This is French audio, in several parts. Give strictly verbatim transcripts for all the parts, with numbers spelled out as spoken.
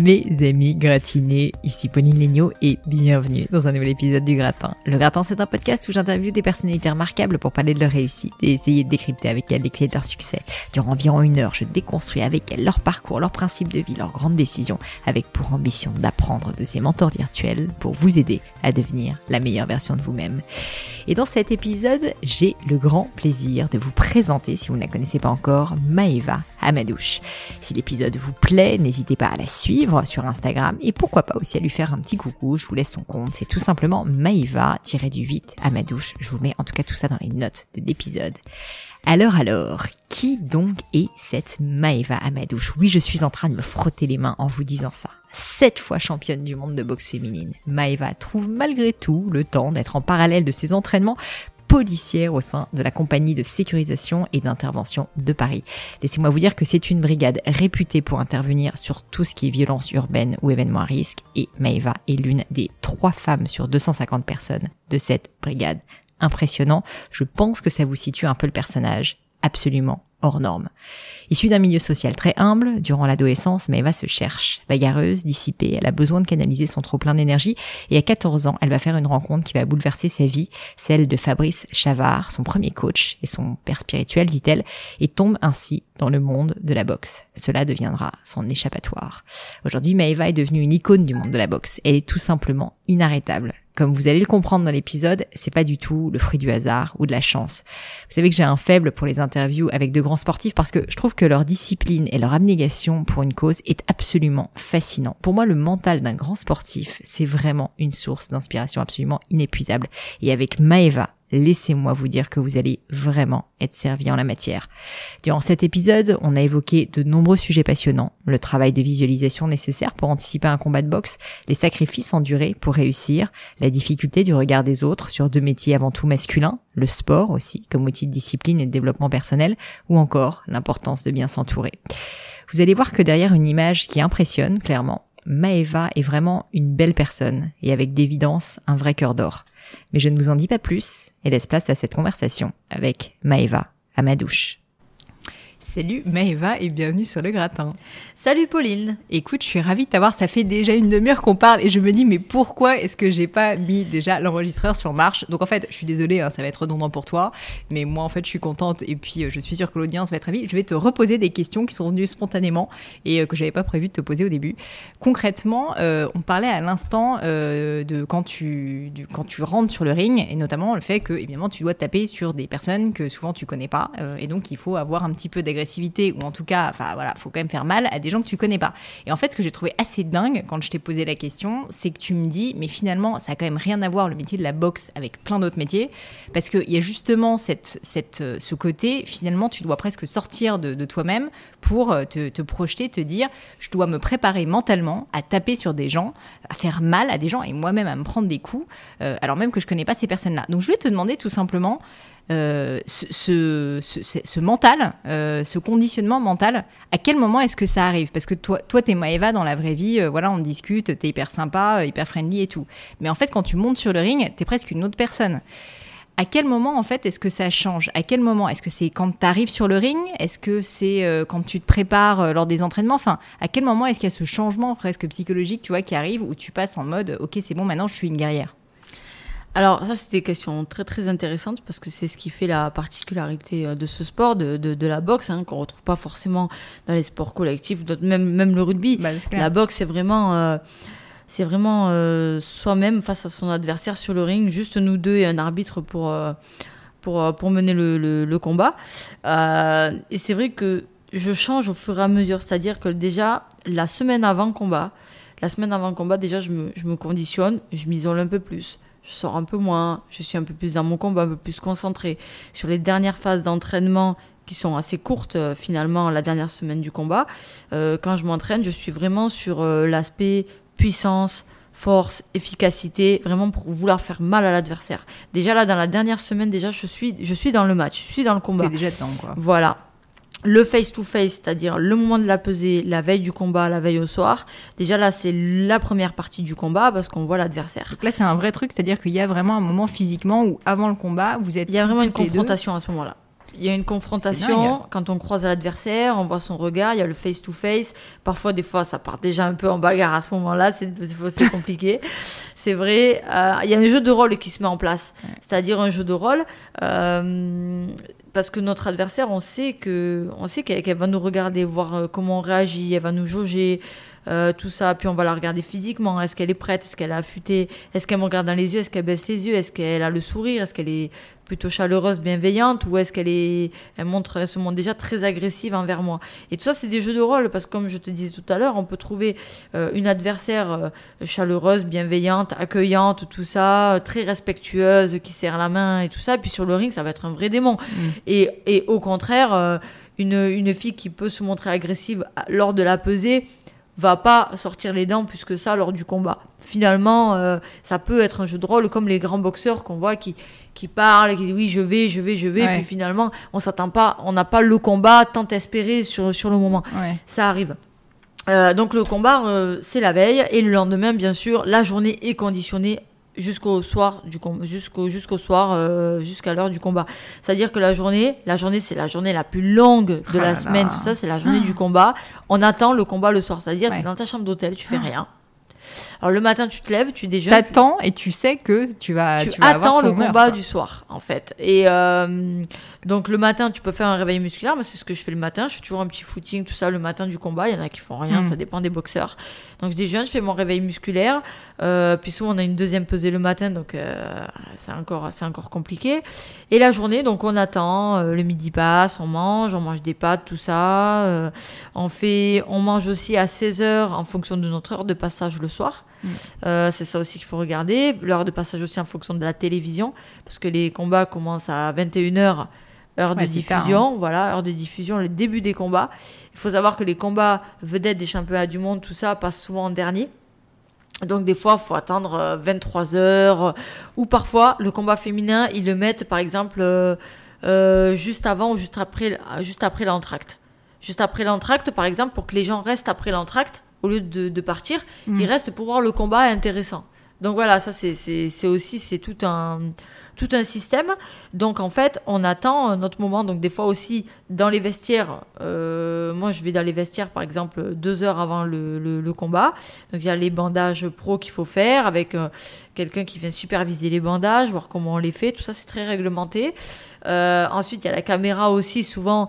Mes amis gratinés, ici Pauline Léniaud et bienvenue dans un nouvel épisode du Gratin. Le Gratin, c'est un podcast où j'interviewe des personnalités remarquables pour parler de leur réussite et essayer de décrypter avec elles les clés de leur succès. Durant environ une heure, je déconstruis avec elles leur parcours, leurs principes de vie, leurs grandes décisions, avec pour ambition d'apprendre de ces mentors virtuels pour vous aider à devenir la meilleure version de vous-même. Et dans cet épisode, j'ai le grand plaisir de vous présenter, si vous ne la connaissez pas encore, Maëva Hamadouche. Si l'épisode vous plaît, n'hésitez pas à la suivre sur Instagram et pourquoi pas aussi à lui faire un petit coucou. Je vous laisse son compte, c'est tout simplement Maëva huit Hamadouche. Je vous mets en tout cas tout ça dans les notes de l'épisode. Alors alors, qui donc est cette Maëva Hamadouche ? Oui, je suis en train de me frotter les mains en vous disant ça. Sept fois championne du monde de boxe féminine, Maëva trouve malgré tout le temps d'être en parallèle de ses entraînements policière au sein de la compagnie de sécurisation et d'intervention de Paris. Laissez-moi vous dire que c'est une brigade réputée pour intervenir sur tout ce qui est violence urbaine ou événements à risque et Maëva est l'une des trois femmes sur deux cent cinquante personnes de cette brigade. Impressionnant, je pense que ça vous situe un peu le personnage, absolument hors norme. Issue d'un milieu social très humble, durant l'adolescence, Maëva se cherche. Bagarreuse, dissipée, elle a besoin de canaliser son trop-plein d'énergie et à quatorze ans, elle va faire une rencontre qui va bouleverser sa vie, celle de Fabrice Chavard, son premier coach et son père spirituel, dit-elle, et tombe ainsi dans le monde de la boxe. Cela deviendra son échappatoire. Aujourd'hui, Maëva est devenue une icône du monde de la boxe. Elle est tout simplement inarrêtable. Comme vous allez le comprendre dans l'épisode, c'est pas du tout le fruit du hasard ou de la chance. Vous savez que j'ai un faible pour les interviews avec de grands sportifs parce que je trouve que leur discipline et leur abnégation pour une cause est absolument fascinant. Pour moi, le mental d'un grand sportif, c'est vraiment une source d'inspiration absolument inépuisable. Et avec Maëva, laissez-moi vous dire que vous allez vraiment être servi en la matière. Durant cet épisode, on a évoqué de nombreux sujets passionnants, le travail de visualisation nécessaire pour anticiper un combat de boxe, les sacrifices endurés pour réussir, la difficulté du regard des autres sur deux métiers avant tout masculins, le sport aussi comme outil de discipline et de développement personnel, ou encore l'importance de bien s'entourer. Vous allez voir que derrière une image qui impressionne, clairement, Maëva est vraiment une belle personne et avec d'évidence un vrai cœur d'or. Mais je ne vous en dis pas plus et laisse place à cette conversation avec Maëva Hamadouche. Salut Maëva et bienvenue sur le Gratin. Salut Pauline. Écoute, je suis ravie de t'avoir, ça fait déjà une demi-heure qu'on parle et je me dis mais pourquoi est-ce que j'ai pas mis déjà l'enregistreur sur marche ? Donc en fait, je suis désolée, hein, ça va être redondant pour toi, mais moi en fait je suis contente et puis euh, je suis sûre que l'audience va être ravie. Je vais te reposer des questions qui sont venues spontanément et euh, que j'avais pas prévu de te poser au début. Concrètement, euh, on parlait à l'instant euh, de quand tu, du, quand tu rentres sur le ring et notamment le fait que évidemment tu dois taper sur des personnes que souvent tu connais pas euh, et donc il faut avoir un petit peu d'agressivité ou en tout cas, enfin voilà, faut quand même faire mal à des gens que tu connais pas. Et en fait, ce que j'ai trouvé assez dingue quand je t'ai posé la question, c'est que tu me dis, mais finalement, ça a quand même rien à voir le métier de la boxe avec plein d'autres métiers, parce qu'il y a justement cette, cette, ce côté, finalement, tu dois presque sortir de, de toi-même pour te, te projeter, te dire, je dois me préparer mentalement à taper sur des gens, à faire mal à des gens et moi-même à me prendre des coups, euh, alors même que je connais pas ces personnes-là. Donc je voulais te demander tout simplement, Euh, ce, ce, ce, ce mental, euh, ce conditionnement mental, à quel moment est-ce que ça arrive ? Parce que toi, toi t'es Maëva dans la vraie vie, euh, voilà, on discute, t'es hyper sympa, euh, hyper friendly et tout. Mais en fait, quand tu montes sur le ring, t'es presque une autre personne. À quel moment, en fait, est-ce que ça change ? À quel moment ? Est-ce que c'est quand t'arrives sur le ring ? Est-ce que c'est euh, quand tu te prépares euh, lors des entraînements ? Enfin, à quel moment est-ce qu'il y a ce changement presque psychologique, tu vois, qui arrive, où tu passes en mode, ok, c'est bon, maintenant je suis une guerrière ? Alors ça, c'était des questions très très intéressantes parce que c'est ce qui fait la particularité de ce sport, de, de, de la boxe, hein, qu'on retrouve pas forcément dans les sports collectifs, même, même le rugby. Bah, la boxe, c'est vraiment, euh, c'est vraiment euh, soi-même face à son adversaire sur le ring, juste nous deux et un arbitre pour, euh, pour, pour mener le, le, le combat. Euh, et c'est vrai que je change au fur et à mesure, c'est-à-dire que déjà, la semaine avant combat, la semaine avant combat, déjà, je me, je me conditionne, je m'isole un peu plus. Je sors un peu moins, je suis un peu plus dans mon combat, un peu plus concentrée sur les dernières phases d'entraînement qui sont assez courtes euh, finalement la dernière semaine du combat. Euh, quand je m'entraîne, je suis vraiment sur euh, l'aspect puissance, force, efficacité, vraiment pour vouloir faire mal à l'adversaire. Déjà là, dans la dernière semaine, déjà je suis, je suis dans le match, je suis dans le combat. T'es déjà dedans, quoi. Voilà. Le face-to-face, c'est-à-dire le moment de la pesée, la veille du combat, la veille au soir. Déjà là, c'est la première partie du combat parce qu'on voit l'adversaire. Donc là, c'est un vrai truc, c'est-à-dire qu'il y a vraiment un moment physiquement où, avant le combat, vous êtes... Il y a vraiment une confrontation à ce moment-là. Il y a une confrontation quand on croise l'adversaire, on voit son regard, il y a le face-to-face. Parfois, des fois, ça part déjà un peu en bagarre à ce moment-là, c'est, c'est compliqué. C'est vrai. Euh, il y a un jeu de rôle qui se met en place, ouais. c'est-à-dire un jeu de rôle. Euh, parce que notre adversaire, on sait, que, on sait qu'elle, qu'elle va nous regarder, voir comment on réagit, elle va nous jauger. Euh, tout ça, puis on va la regarder physiquement. Est-ce qu'elle est prête? Est-ce qu'elle est affûtée? Est-ce qu'elle me regarde dans les yeux? Est-ce qu'elle baisse les yeux? Est-ce qu'elle a le sourire? Est-ce qu'elle est plutôt chaleureuse, bienveillante? Ou est-ce qu'elle est, elle montre, elle se montre déjà très agressive envers moi? Et tout ça, c'est des jeux de rôle, parce que comme je te disais tout à l'heure, on peut trouver euh, une adversaire euh, chaleureuse, bienveillante, accueillante, tout ça, euh, très respectueuse, qui serre la main et tout ça. Puis sur le ring, ça va être un vrai démon. Mmh. Et, et au contraire, euh, une, une fille qui peut se montrer agressive lors de la pesée va pas sortir les dents plus que ça lors du combat. Finalement, euh, ça peut être un jeu de rôle comme les grands boxeurs qu'on voit qui, qui parlent, qui disent oui, je vais, je vais, je vais, ouais. Puis finalement, on s'attend pas, on n'a pas le combat tant espéré sur, sur le moment. Ouais. Ça arrive. Euh, donc le combat, euh, c'est la veille, et le lendemain, bien sûr, la journée est conditionnée jusqu'au soir du com- jusqu'au jusqu'au soir euh, jusqu'à l'heure du combat. C'est-à-dire que la journée, la journée c'est la journée la plus longue de oh la là semaine, là. Tout ça, c'est la journée ah. du combat. On attend le combat le soir, c'est-à-dire ouais. tu es dans ta chambre d'hôtel, tu fais ah. rien. Alors le matin, tu te lèves, tu déjeunes. T'attends tu... et tu sais que tu vas. Tu, tu vas attends avoir ton le heure, combat quoi. Du soir, en fait. Et euh, donc le matin, tu peux faire un réveil musculaire. Moi, c'est ce que je fais le matin. Je fais toujours un petit footing, tout ça, le matin du combat. Il y en a qui font rien, mmh. ça dépend des boxeurs. Donc je déjeune, je fais mon réveil musculaire. Euh, puis souvent, on a une deuxième pesée le matin, donc euh, c'est encore, c'est encore compliqué. Et la journée, donc on attend. Euh, le midi passe, on mange, on mange des pâtes, tout ça. Euh, on fait, on mange aussi à seize heures en fonction de notre heure de passage le soir. Mmh. Euh, c'est ça aussi qu'il faut regarder. L'heure de passage aussi en fonction de la télévision, parce que les combats commencent à vingt et une heures, heure ouais, de diffusion. Tard, hein. Voilà, heure de diffusion, le début des combats. Il faut savoir que les combats vedettes des championnats du monde, tout ça, passent souvent en dernier. Donc des fois, il faut attendre vingt-trois heures. Ou parfois, le combat féminin, ils le mettent, par exemple, euh, euh, juste avant ou juste après, juste après l'entracte. Juste après l'entracte, par exemple, pour que les gens restent après l'entracte, au lieu de, de partir, mmh. ils restent pour voir le combat intéressant. Donc voilà, ça c'est, c'est, c'est aussi c'est tout un, tout un système. Donc en fait, on attend notre moment. Donc des fois aussi, dans les vestiaires, euh, moi je vais dans les vestiaires par exemple deux heures avant le, le, le combat. Donc il y a les bandages pro qu'il faut faire avec euh, quelqu'un qui vient superviser les bandages, voir comment on les fait. Tout ça, c'est très réglementé. Euh, ensuite, il y a la caméra aussi, souvent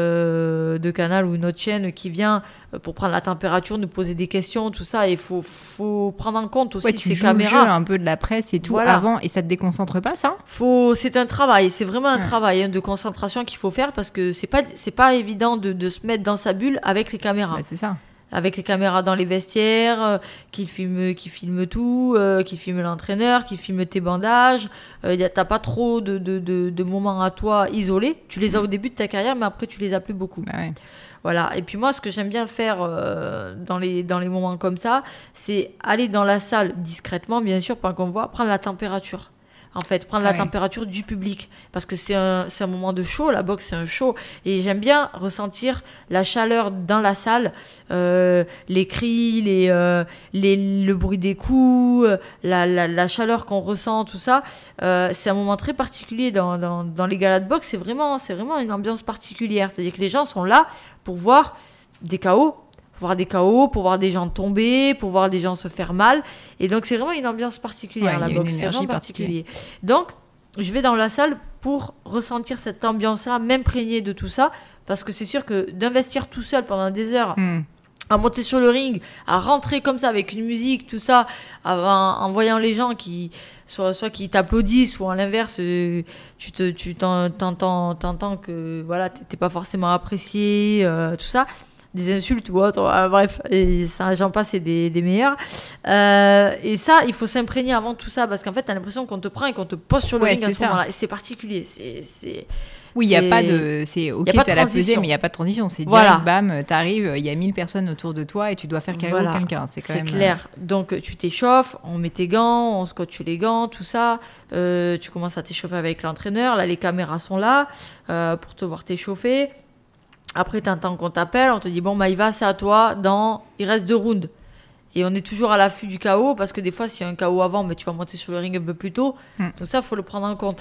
euh, de Canal ou une autre chaîne qui vient euh, pour prendre la température, nous poser des questions, tout ça. Et il faut, faut prendre en compte aussi ouais, ces caméras. Tu joues le jeu un peu de la presse et tout voilà. avant, et ça te déconcentre pas, ça ? Faut, c'est un travail, c'est vraiment un ouais. travail hein, de concentration qu'il faut faire parce que c'est pas, c'est pas évident de, de se mettre dans sa bulle avec les caméras. Ouais, c'est ça. Avec les caméras dans les vestiaires, euh, qui filment, qui filment tout, euh, qui filment l'entraîneur, qui filment tes bandages. Euh, y a, t'as pas trop de, de, de, de moments à toi isolés. Tu les as au début de ta carrière, mais après tu les as plus beaucoup. Bah ouais. Voilà. Et puis moi, ce que j'aime bien faire euh, dans les dans les moments comme ça, c'est aller dans la salle discrètement, bien sûr, pas qu'on voit, prendre la température. En fait, prendre ah la oui. température du public. Parce que c'est un, c'est un moment de show, la boxe, c'est un show. Et j'aime bien ressentir la chaleur dans la salle, euh, les cris, les, euh, les, le bruit des coups, la, la, la chaleur qu'on ressent, tout ça. Euh, c'est un moment très particulier dans, dans, dans les galas de boxe. C'est vraiment, c'est vraiment une ambiance particulière. C'est-à-dire que les gens sont là pour voir des K O, pour voir des K O, pour voir des gens tomber, pour voir des gens se faire mal. Et donc, c'est vraiment une ambiance particulière, ouais, la boxe. C'est vraiment particulier. Donc, je vais dans la salle pour ressentir cette ambiance-là, m'imprégner de tout ça, parce que c'est sûr que d'investir tout seul pendant des heures, mm. à monter sur le ring, à rentrer comme ça avec une musique, tout ça, à, en, en voyant les gens qui... Soit, soit qui t'applaudissent, ou à l'inverse, euh, tu, te, tu t'entends, t'entends que voilà, t'es pas forcément apprécié, euh, tout ça. Des insultes ou autre, euh, bref, et ça, j'en passe, c'est des, des meilleurs. Euh, et ça, il faut s'imprégner avant tout ça, parce qu'en fait, t'as l'impression qu'on te prend et qu'on te pose sur le ouais, ring à ce ça. moment-là. Et c'est particulier. C'est, c'est, oui, il n'y a pas de... C'est ok, t'as la pesée, mais il n'y a pas de transition. C'est direct, voilà. Bam, t'arrives, il y a mille personnes autour de toi et tu dois faire K O voilà. quelqu'un. C'est, quand c'est même, clair. Euh... Donc, tu t'échauffes, on met tes gants, on scotche les gants, tout ça. Euh, tu commences à t'échauffer avec l'entraîneur. Là, les caméras sont là euh, pour te voir t'échauffer. Après, t'entends qu'on t'appelle, on te dit « Bon, Maïva, c'est à toi, dans... il reste deux rounds. » Et on est toujours à l'affût du K O, parce que des fois, s'il y a un K O avant, mais tu vas monter sur le ring un peu plus tôt. Mm. Donc ça, il faut le prendre en compte.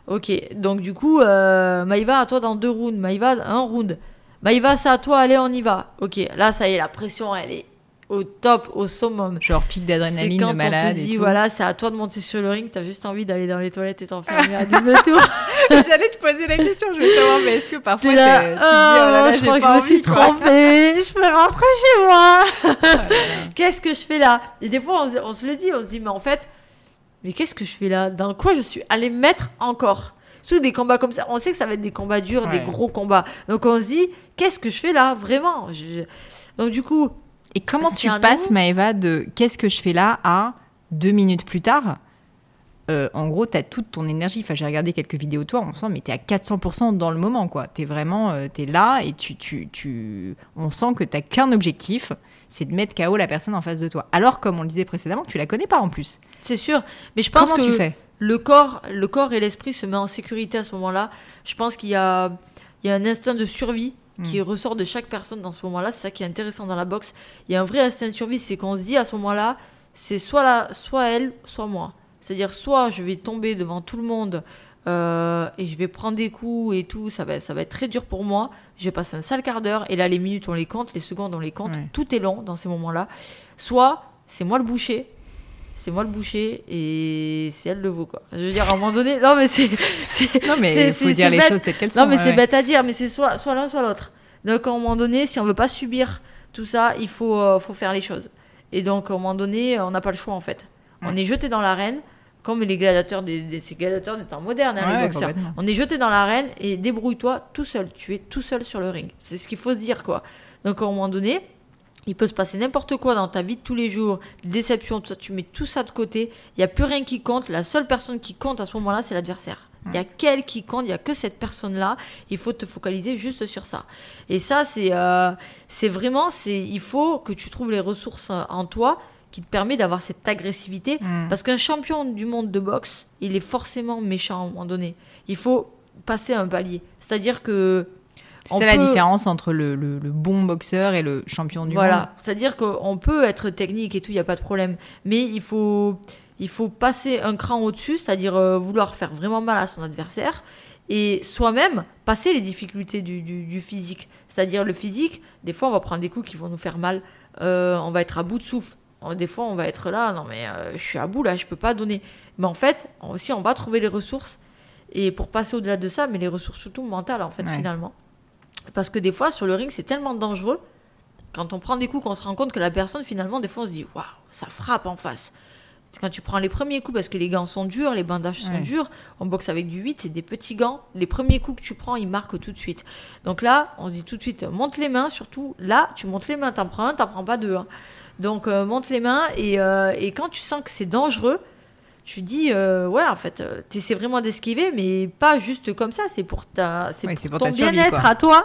Ok, donc du coup, euh, Maïva, à toi dans deux rounds. Maïva, un round. Maïva, c'est à toi, allez, on y va. Ok, là, ça y est, la pression, elle est au top, au summum. Genre pic d'adrénaline de malade. C'est quand on te dit, et tout. voilà, c'est à toi de monter sur le ring, t'as juste envie d'aller dans les toilettes et t'enfermer à double tour. J'allais te poser la question, je veux savoir, mais est-ce que parfois là, tu te dis, oh, oh là là, je j'ai crois pas que je me envie, suis quoi. trompée, je peux rentrer chez moi. Oh là là. Qu'est-ce que je fais là? Et des fois, on, se- on se le dit, on se dit, mais en fait, mais qu'est-ce que je fais là? Dans quoi je suis allée mettre encore? Surtout des combats comme ça, on sait que ça va être des combats durs, Ouais. des gros combats. Donc on se dit, qu'est-ce que je fais là? Vraiment. Je- Donc du coup, Et comment C'est tu un passes, nom. Maëva, de qu'est-ce que je fais là à deux minutes plus tard euh, en gros, t'as toute ton énergie. Enfin, j'ai regardé quelques vidéos de toi, on sent, mais t'es à quatre cents pour cent dans le moment, quoi. T'es vraiment, euh, t'es là et tu, tu, tu, on sent que t'as qu'un objectif, c'est de mettre K O la personne en face de toi. Alors, comme on le disait précédemment, tu la connais pas en plus. c'est sûr. Mais je pense Comment que tu fais? le corps, le corps et l'esprit se mettent en sécurité à ce moment-là. Je pense qu'il y a, il y a un instinct de survie qui Mm. ressort de chaque personne dans ce moment-là. C'est ça qui est intéressant dans la boxe. Il y a un vrai instinct de survie, c'est qu'on se dit à ce moment-là, c'est soit, la, soit elle, soit moi. C'est-à-dire, soit je vais tomber devant tout le monde euh, et je vais prendre des coups et tout, ça va, ça va être très dur pour moi. Je vais passer un sale quart d'heure et là, les minutes, on les compte, les secondes, on les compte. Ouais. Tout est long dans ces moments-là. Soit c'est moi le boucher. C'est moi le boucher et c'est elle le veau, quoi. Je veux dire, à un moment donné, non mais c'est, c'est Non, mais c'est- il faut c'est- dire c'est les bête. choses telles qu'elles sont. Non mais ouais, c'est ouais. bête à dire, mais c'est soit, soit l'un, soit l'autre. Donc à un moment donné, si on veut pas subir tout ça, il faut, euh, faut faire les choses. Et donc à un moment donné, on n'a pas le choix en fait. On Ouais. est jeté dans l'arène, comme les gladiateurs des, des ces gladiateurs des temps modernes, hein, Ouais, les ouais, boxeurs. complètement. On est jeté dans l'arène et débrouille-toi tout seul. Tu es tout seul sur le ring. C'est ce qu'il faut se dire, quoi. Donc à un moment donné, il peut se passer n'importe quoi dans ta vie de tous les jours, des déceptions, tout ça, tu mets tout ça de côté, il n'y a plus rien qui compte, la seule personne qui compte à ce moment-là, c'est l'adversaire. Il n'y a qu'elle qui compte, il n'y a que cette personne-là, il faut te focaliser juste sur ça. Et ça, c'est, euh, c'est vraiment, c'est, il faut que tu trouves les ressources euh, en toi qui te permet d'avoir cette agressivité, Mm. parce qu'un champion du monde de boxe, il est forcément méchant à un moment donné. Il faut passer un palier. C'est-à-dire que on C'est la peut- différence entre le, le- le bon boxeur et le champion du monde. Voilà, c'est-à-dire qu'on peut être technique et tout, il n'y a pas de problème. Mais il faut, il faut passer un cran au-dessus, c'est-à-dire euh, vouloir faire vraiment mal à son adversaire et soi-même passer les difficultés du, du- du physique. C'est-à-dire le physique, des fois on va prendre des coups qui vont nous faire mal, euh, on va être à bout de souffle. Des fois on va être là, non mais euh, je suis à bout là, je peux pas donner. Mais en fait, aussi on va trouver les ressources et pour passer au-delà de ça, mais les ressources surtout mentales en fait Ouais. finalement. Parce que des fois, sur le ring, c'est tellement dangereux. Quand on prend des coups, qu'on se rend compte que la personne, finalement, des fois, on se dit waouh, ça frappe en face. Quand tu prends les premiers coups, parce que les gants sont durs, les bandages sont Ouais. durs, on boxe avec du huit et des petits gants. Les premiers coups que tu prends, ils marquent tout de suite. Donc là, on se dit tout de suite, monte les mains, surtout là, tu montes les mains, t'en prends un, t'en prends pas deux. hein. Donc euh, monte les mains et, euh, et quand tu sens que c'est dangereux, tu dis, euh, ouais, en fait, euh, t'essaies vraiment d'esquiver, mais pas juste comme ça, c'est pour, ta, c'est Ouais, pour, c'est pour ton ta survie, bien-être quoi. à toi.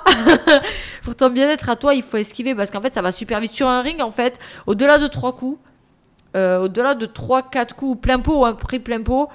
Pour ton bien-être à toi, il faut esquiver parce qu'en fait, ça va super vite. Sur un ring, en fait, au-delà de trois coups, euh, au-delà de trois quatre coups, plein pot, hein, pris plein pot,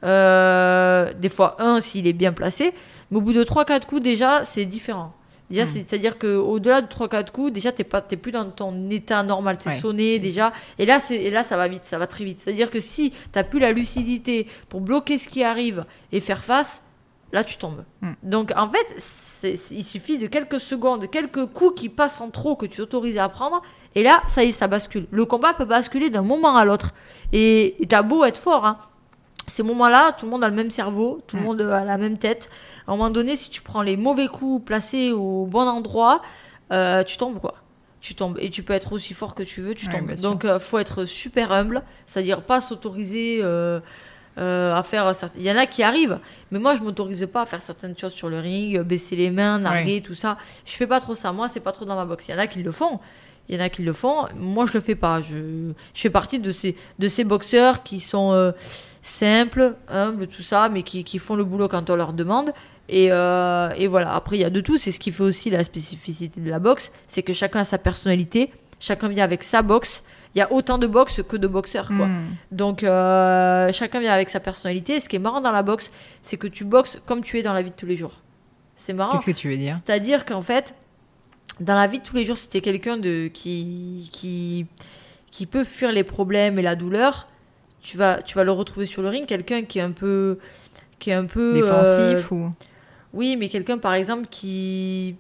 euh, des fois un s'il est bien placé, mais au bout de trois quatre coups, déjà, c'est différent. Déjà, Mm. c'est, c'est-à-dire qu'au-delà de trois quatre coups, déjà, t'es, pas, t'es plus dans ton état normal, t'es Ouais. sonné déjà. Et là, c'est, et là, ça va vite, ça va très vite. C'est-à-dire que si t'as plus la lucidité pour bloquer ce qui arrive et faire face, là, tu tombes. Mm. Donc, en fait, c'est, c'est- il suffit de quelques secondes, de quelques coups qui passent en trop que tu t'autorises à prendre. Et là, ça y est, ça bascule. Le combat peut basculer d'un moment à l'autre. Et et t'as beau être fort, hein. Ces moments-là, tout le monde a le même cerveau, tout le Mm. monde a la même tête. À un moment donné, si tu prends les mauvais coups placés au bon endroit, euh, tu tombes, quoi. Tu tombes. Et tu peux être aussi fort que tu veux, tu Ouais, tombes. bien sûr. Donc, il faut être super humble, c'est-à-dire pas s'autoriser euh, euh, à faire... certaines- Il y en a qui arrivent, mais moi, je m'autorise pas à faire certaines choses sur le ring, euh, baisser les mains, narguer, tout ça. Je fais pas trop ça. Moi, c'est pas trop dans ma boxe. Il y en a qui le font. Il y en a qui le font. Moi, je le fais pas. Je, je fais partie de ces, de ces boxeurs qui sont euh, simples, humbles, tout ça, mais qui, qui font le boulot quand on leur demande. Et, euh, et voilà. Après, il y a de tout. C'est ce qui fait aussi la spécificité de la boxe. C'est que chacun a sa personnalité. Chacun vient avec sa boxe. Il y a autant de boxe que de boxeurs, quoi. Mm. Donc, euh, chacun vient avec sa personnalité. Et ce qui est marrant dans la boxe, c'est que tu boxes comme tu es dans la vie de tous les jours. C'est marrant. Qu'est-ce que tu veux dire? C'est-à-dire qu'en fait, dans la vie de tous les jours, si t'es quelqu'un de, qui, qui, qui peut fuir les problèmes et la douleur, tu vas, tu vas le retrouver sur le ring. Quelqu'un qui est un peu, qui est un peu... Défensif euh, ou... Oui, mais quelqu'un, par exemple, qui...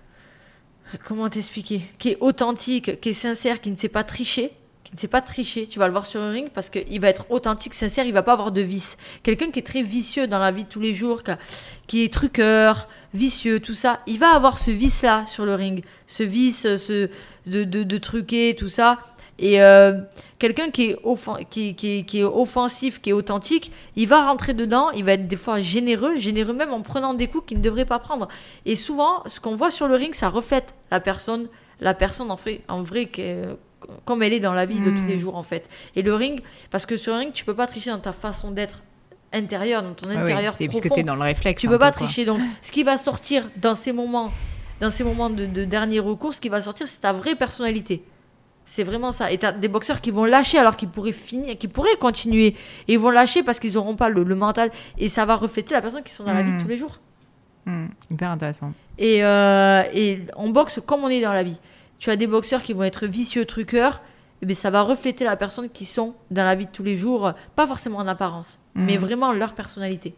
Comment t'expliquer? Qui est authentique, qui est sincère, qui ne sait pas tricher. Qui ne sait pas tricher. Tu vas le voir sur un ring parce qu'il va être authentique, sincère, il ne va pas avoir de vice. Quelqu'un qui est très vicieux dans la vie de tous les jours, qui, a- qui est truqueur, vicieux, tout ça, il va avoir ce vice-là sur le ring. Ce vice ce, de, de, de truquer, tout ça. Et euh, quelqu'un qui est, offen- qui, qui, qui est offensif, qui est authentique, il va rentrer dedans, il va être des fois généreux, généreux même en prenant des coups qu'il ne devrait pas prendre. Et souvent, ce qu'on voit sur le ring, ça reflète la personne, la personne en vrai, en vrai qui est, comme elle est dans la vie de Mmh. tous les jours en fait. Et le ring, parce que sur le ring, tu peux pas tricher dans ta façon d'être intérieure, dans ton Ah oui, intérieur c'est profond. puisque tu es dans le réflexe. Tu un peux pas peu, quoi. tricher. Donc, ce qui va sortir dans ces moments, dans ces moments de, de dernier recours, ce qui va sortir, c'est ta vraie personnalité. C'est vraiment ça. Et t'as des boxeurs qui vont lâcher alors qu'ils pourraient finir, qu'ils pourraient continuer. Et ils vont lâcher parce qu'ils n'auront pas le, le mental. Et ça va refléter la personne qui sont dans la vie de Mm. tous les jours. Mmh, hyper intéressant. Et, euh, et on boxe comme on est dans la vie. Tu as des boxeurs qui vont être vicieux, truqueurs. Et bien ça va refléter la personne qui sont dans la vie de tous les jours. Pas forcément en apparence, Mm. mais vraiment leur personnalité.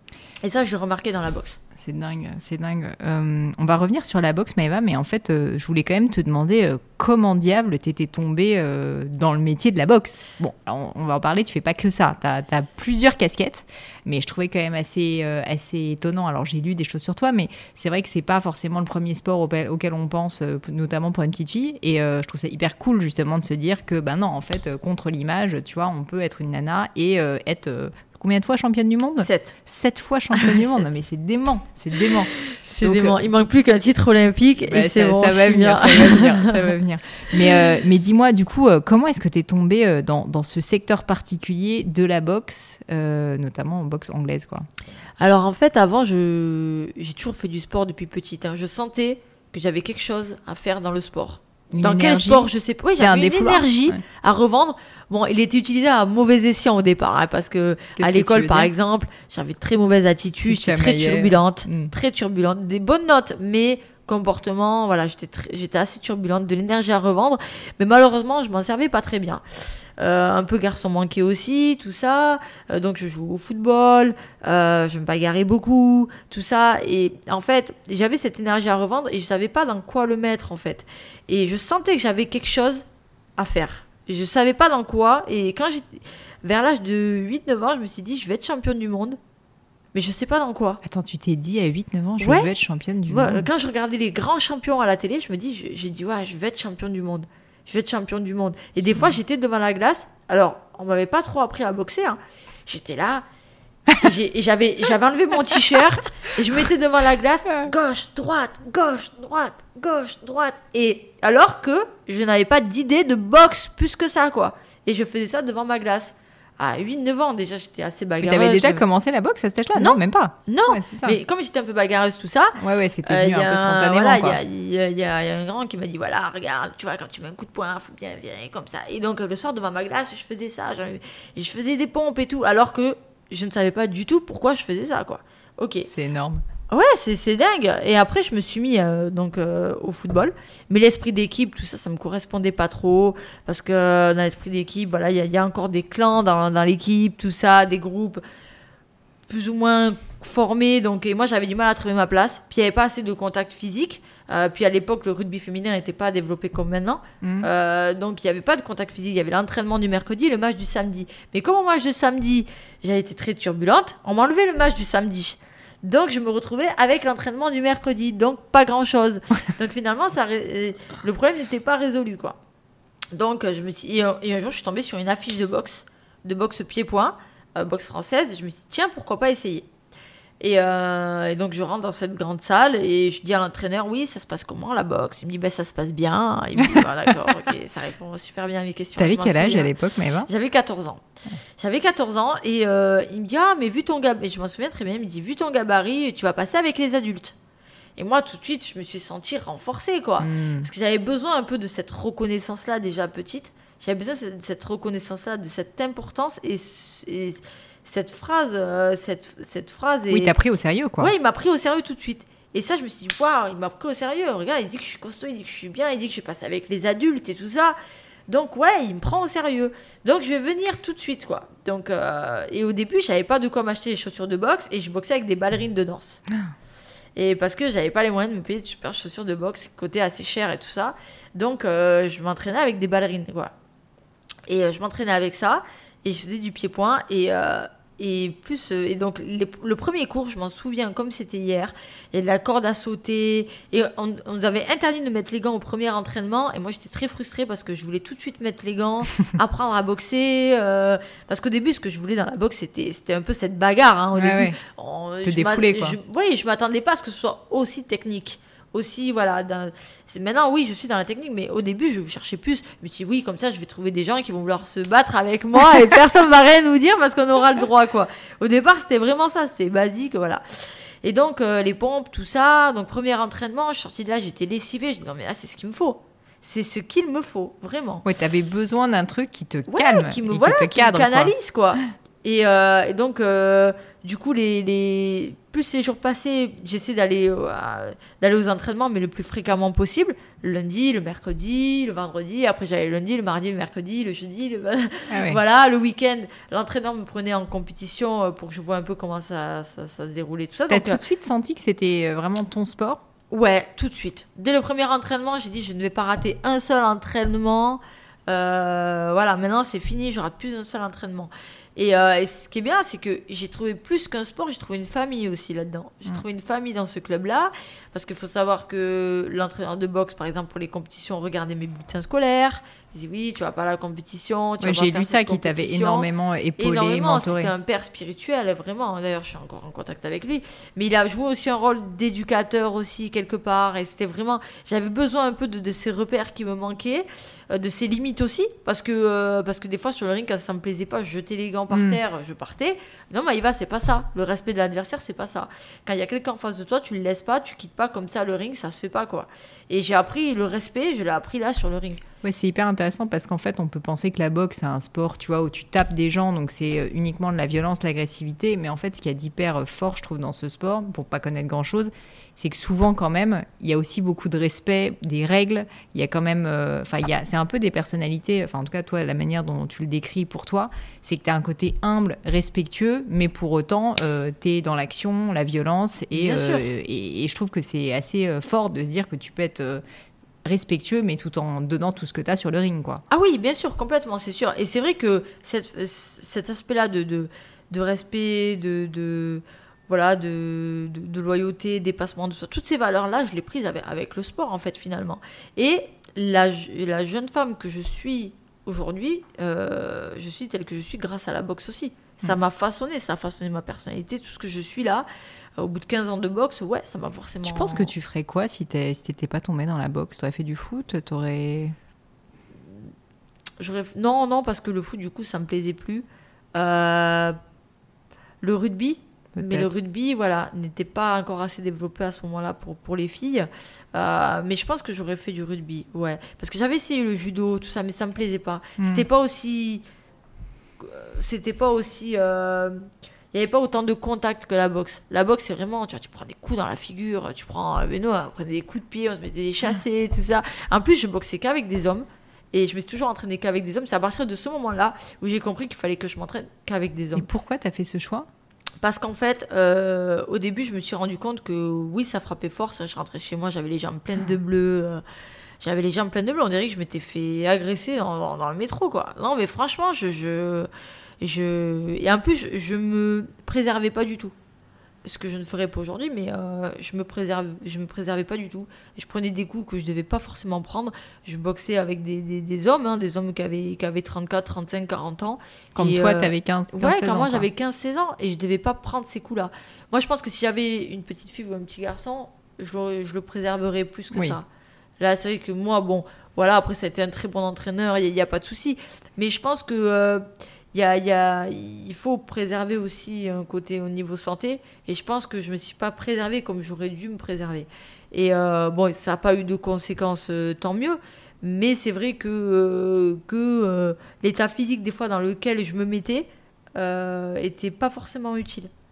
Et ça, j'ai remarqué dans la boxe. C'est dingue, c'est dingue. Euh, on va revenir sur la boxe, Maëva, mais en fait, euh, je voulais quand même te demander euh, comment diable t'étais tombée euh, dans le métier de la boxe. Bon, alors, on, on va en parler, tu fais pas que ça. T'as as plusieurs casquettes, mais je trouvais quand même assez, euh, assez étonnant. Alors, j'ai lu des choses sur toi, mais c'est vrai que c'est pas forcément le premier sport auquel, auquel on pense, euh, notamment pour une petite fille. Et euh, je trouve ça hyper cool, justement, de se dire que, ben non, en fait, euh, contre l'image, tu vois, on peut être une nana et euh, être... Euh, combien de fois championne du monde? sept. Sept fois championne du monde. Non, mais c'est dément, c'est dément. C'est Donc, dément. euh, Il manque plus qu'un titre olympique Bah, et c'est ça, bon. ça je va suis venir, bien. ça va venir, ça va venir. Mais, euh, mais dis-moi, du coup, euh, comment est-ce que tu es tombée euh, dans, dans ce secteur particulier de la boxe, euh, notamment en boxe anglaise, quoi? Alors en fait, avant, je... j'ai toujours fait du sport depuis petite. hein. Je sentais que j'avais quelque chose à faire dans le sport. Une Dans quel énergie? sport, je sais pas. Oui, C'était un j'avais une défouloir. énergie Ouais. à revendre. Bon, il était utilisé à mauvais escient au départ, hein, parce que Qu'est-ce à que tu l'école, veux par dire? exemple, j'avais très mauvaise attitude, Tu j'étais très chamaillais. turbulente, Mm. très turbulente, des bonnes notes, mais comportement, voilà, j'étais très- j'étais assez turbulente, de l'énergie à revendre, mais malheureusement, je m'en servais pas très bien. Euh, un peu garçon manqué aussi, tout ça. Euh, donc je joue au football, euh, je me bagarrais beaucoup, tout ça. Et en fait, j'avais cette énergie à revendre et je savais pas dans quoi le mettre en fait. Et je sentais que j'avais quelque chose à faire. Et je savais pas dans quoi. Et quand j'étais vers l'âge de huit neuf ans, je me suis dit, je vais être championne du monde. Mais je sais pas dans quoi. Attends, tu t'es dit à huit neuf ans, je Ouais. veux être championne du Ouais, monde. quand je regardais les grands champions à la télé, je me dis, je- j'ai dit, ouais, je vais être championne du monde. Je vais être championne du monde. Et des fois, j'étais devant la glace. Alors, on m'avait pas trop appris à boxer. hein. J'étais là. et j'ai- et j'avais, j'avais enlevé mon t-shirt. Et je me mettais devant la glace. Gauche, droite, gauche, droite, gauche, droite. Et alors que je n'avais pas d'idée de boxe plus que ça, quoi. Et je faisais ça devant ma glace. À huit neuf ans, déjà, j'étais assez Mais bagarreuse. t'avais déjà commencé la boxe à cet âge-là? Non. Même pas. Non, Ouais, c'est ça. mais comme j'étais un peu bagarreuse, tout ça, Ouais, ouais, c'était euh, venu y un a peu spontanément, voilà, il y quoi. a- il y, a- il y a il y a un grand qui m'a dit, voilà, regarde, tu vois, quand tu mets un coup de poing, il faut bien virer comme ça. Et donc, le soir, devant ma glace, je faisais ça. j'en- Et je faisais des pompes et tout, alors que je ne savais pas du tout pourquoi je faisais ça, quoi. Ok. C'est énorme. Ouais, c'est, c'est dingue. Et après, je me suis mis euh, donc, euh, au football. Mais l'esprit d'équipe, tout ça, ça me correspondait pas trop. Parce que euh, dans l'esprit d'équipe, voilà, il y, a- il y a encore des clans dans, dans l'équipe, tout ça, des groupes plus ou moins formés. Donc, et moi, j'avais du mal à trouver ma place. Puis, il n'y avait pas assez de contact physique. Euh, puis, à l'époque, le rugby féminin n'était pas développé comme maintenant. Mhm. Euh, donc, il n'y avait pas de contact physique. Il y avait l'entraînement du mercredi et le match du samedi. Mais comme au match du samedi, j'avais été très turbulente, on m'a enlevé le match du samedi. Donc, je me retrouvais avec l'entraînement du mercredi. Donc, pas grand-chose. Donc, finalement, ça, ré- le problème n'était pas résolu, quoi. Donc, je me suis... et, un, et un jour, je suis tombée sur une affiche de boxe, de boxe pied-point, euh, boxe française. Et je me suis dit, tiens, pourquoi pas essayer? Et, euh, et donc, je rentre dans cette grande salle et je dis à l'entraîneur, oui, ça se passe comment, la boxe? Il me dit, ben, ça se passe bien. Il me dit, ah, d'accord, ok, ça répond super bien à mes questions. T'avais Je m'en quel âge souviens. à l'époque, Maëva? J'avais quatorze ans. J'avais quatorze ans et euh, il me dit, ah, mais vu ton gabarit, je m'en souviens très bien, il me dit, vu ton gabarit, tu vas passer avec les adultes. Et moi, tout de suite, je me suis sentie renforcée, quoi. Hmm. Parce que j'avais besoin un peu de cette reconnaissance-là, déjà petite. J'avais besoin de cette- cette reconnaissance-là, de cette importance et, et cette phrase. euh, cette, cette phrase est... Oui, t'as pris au sérieux, quoi. Ouais, il m'a pris au sérieux tout de suite. Et ça, je me suis dit, waouh, il m'a pris au sérieux. Regarde, il dit que je suis costaud, il dit que je suis bien, il dit que je passe avec les adultes et tout ça. Donc, ouais, il me prend au sérieux. Donc, je vais venir tout de suite, quoi. Donc, euh, et au début, j'avais pas de quoi m'acheter des chaussures de boxe et je boxais avec des ballerines de danse. Et parce que j'avais pas les moyens de me payer de super chaussures de boxe, qui coûtaient assez cher et tout ça. Donc, euh, je m'entraînais avec des ballerines, quoi. Et euh, je m'entraînais avec ça et je faisais du pied-point. Et, euh, et plus euh, et donc les, le premier cours, je m'en souviens comme c'était hier, il y a de la corde à sauter et on, on nous avait interdit de mettre les gants au premier entraînement et moi j'étais très frustrée parce que je voulais tout de suite mettre les gants, apprendre à boxer euh, parce qu'au début ce que je voulais dans la boxe c'était c'était un peu cette bagarre hein, au ouais, début ouais. on, te je défouler quoi. Je, oui, je m'attendais pas à ce que ce soit aussi technique. Aussi, voilà. Dans... C'est... Maintenant, oui, je suis dans la technique, mais au début, je cherchais plus. Je me suis dit, oui, comme ça, je vais trouver des gens qui vont vouloir se battre avec moi et personne va rien nous dire parce qu'on aura le droit, quoi. Au départ, c'était vraiment ça, c'était basique, voilà. Et donc, euh, les pompes, tout ça. Donc, premier entraînement, je suis sortie de là, j'étais lessivée. Je dis, non, mais là, c'est ce qu'il me faut. C'est ce qu'il me faut, vraiment. Ouais, t'avais besoin d'un truc qui te ouais, calme, qui me, et voilà, qui te qui cadre, me canalise, quoi. quoi. Et, euh, et donc, euh, du coup, les, les... plus les jours passés, j'essaie d'aller, euh, d'aller aux entraînements, mais le plus fréquemment possible. Le lundi, le mercredi, le vendredi. Après, j'allais le lundi, le mardi, le mercredi, le jeudi. Le... Ah oui. Voilà, le week-end, l'entraîneur me prenait en compétition pour que je vois un peu comment ça, ça, ça se déroulait, tout ça. T'as donc, tout de suite senti que c'était vraiment ton sport ? Ouais, tout de suite. Dès le premier entraînement, j'ai dit je ne vais pas rater un seul entraînement. Euh, voilà, maintenant c'est fini, je rate plus un seul entraînement. Et, euh, et ce qui est bien, c'est que j'ai trouvé plus qu'un sport, j'ai trouvé une famille aussi là-dedans. J'ai mmh. trouvé une famille dans ce club-là, parce qu'il faut savoir que l'entraîneur de boxe, par exemple, pour les compétitions, regardait mes bulletins scolaires. Il disait oui, tu vas pas à la compétition. Tu ouais, vas j'ai pas lu ça, qui t'avait énormément épaulé, énormément, mentoré. C'était un père spirituel, vraiment. D'ailleurs, je suis encore en contact avec lui. Mais il a joué aussi un rôle d'éducateur aussi, quelque part. Et c'était vraiment... J'avais besoin un peu de, de ces repères qui me manquaient, euh, de ces limites aussi. Parce que, euh, parce que des fois, sur le ring, quand ça me plaisait pas, je jetais les gants par mmh. terre, je partais. Non, mais il va, c'est pas ça. Le respect de l'adversaire, c'est pas ça. Quand il y a quelqu'un en face de toi, tu le laisses pas, tu quittes pas comme ça le ring, ça se fait pas, quoi. Et j'ai appris le respect, je l'ai appris là, sur le ring. Ouais, c'est hyper intéressant parce qu'en fait, on peut penser que la boxe, c'est un sport, tu vois, où tu tapes des gens, donc c'est uniquement de la violence, de l'agressivité. Mais en fait, ce qu'il y a d'hyper fort, je trouve, dans ce sport, pour pas connaître grand-chose, c'est que souvent, quand même, il y a aussi beaucoup de respect, des règles. Il y a quand même... Enfin, euh, il y a, c'est un peu des personnalités... Enfin, en tout cas, toi, la manière dont tu le décris pour toi, c'est que tu as un côté humble, respectueux, mais pour autant, euh, tu es dans l'action, la violence. Et, euh, et, et je trouve que c'est assez euh, fort de se dire que tu peux être... Euh, respectueux, mais tout en donnant tout ce que tu as sur le ring, quoi. Ah oui, bien sûr, complètement, c'est sûr. Et c'est vrai que cette, cet aspect-là de, de, de respect, de, de, voilà, de, de, de loyauté, dépassement de soi, toutes ces valeurs-là, je les prises avec, avec le sport, en fait, finalement. Et la, la jeune femme que je suis aujourd'hui, euh, je suis telle que je suis grâce à la boxe aussi. Ça mmh. m'a façonné, ça a façonné ma personnalité, tout ce que je suis là. Au bout de quinze ans de boxe, ouais, ça m'a forcément... Tu penses que tu ferais quoi si t'es, si t'étais pas tombée dans la boxe ? T'aurais fait du foot ? T'aurais... J'aurais... Non, non, parce que le foot, du coup, ça me plaisait plus. Euh... Le rugby, peut-être. Mais le rugby, voilà, n'était pas encore assez développé à ce moment-là pour, pour les filles. Euh... Mais je pense que j'aurais fait du rugby, ouais. Parce que j'avais essayé le judo, tout ça, mais ça me plaisait pas. Mmh. C'était pas aussi... C'était pas aussi... Euh... Il n'y avait pas autant de contact que la boxe. La boxe, c'est vraiment, tu vois, tu prends des coups dans la figure, tu prends, mais nous, on prenait des coups de pied, on se mettait des chassés, tout ça. En plus, je boxais qu'avec des hommes, et je me suis toujours entraînée qu'avec des hommes. C'est à partir de ce moment-là où j'ai compris qu'il fallait que je m'entraîne qu'avec des hommes. Et pourquoi tu as fait ce choix ? Parce qu'en fait, euh, au début, je me suis rendu compte que oui, ça frappait fort. Ça, je rentrais chez moi, j'avais les jambes pleines de bleu. Euh, j'avais les jambes pleines de bleu. On dirait que je m'étais fait agresser dans, dans, dans le métro, quoi. Non, mais franchement, je... je Je... Et en plus, je, je me préservais pas du tout. Ce que je ne ferais pas aujourd'hui, mais euh, je me préserve, je me préservais pas du tout. Et je prenais des coups que je devais pas forcément prendre. Je boxais avec des, des, des hommes, hein, des hommes qui avaient, qui avaient trente-quatre, trente-cinq, quarante ans. Comme et, toi, euh, tu avais quinze, quinze, ouais, seize ans. Ouais, quand moi, quoi. j'avais quinze seize ans et je devais pas prendre ces coups-là. Moi, je pense que si j'avais une petite fille ou un petit garçon, je, je le préserverais plus que oui. ça. Là, c'est vrai que moi, bon, voilà, après, ça a été un très bon entraîneur, il n'y a, a pas de souci. Mais je pense que... Euh, Il, y a, il, y a, il faut préserver aussi un côté au niveau santé et je pense que je ne me suis pas préservée comme j'aurais dû me préserver. Et euh, bon, ça n'a pas eu de conséquences, euh, tant mieux, mais c'est vrai que, euh, que euh, l'état physique des fois dans lequel je me mettais euh, était pas forcément utile.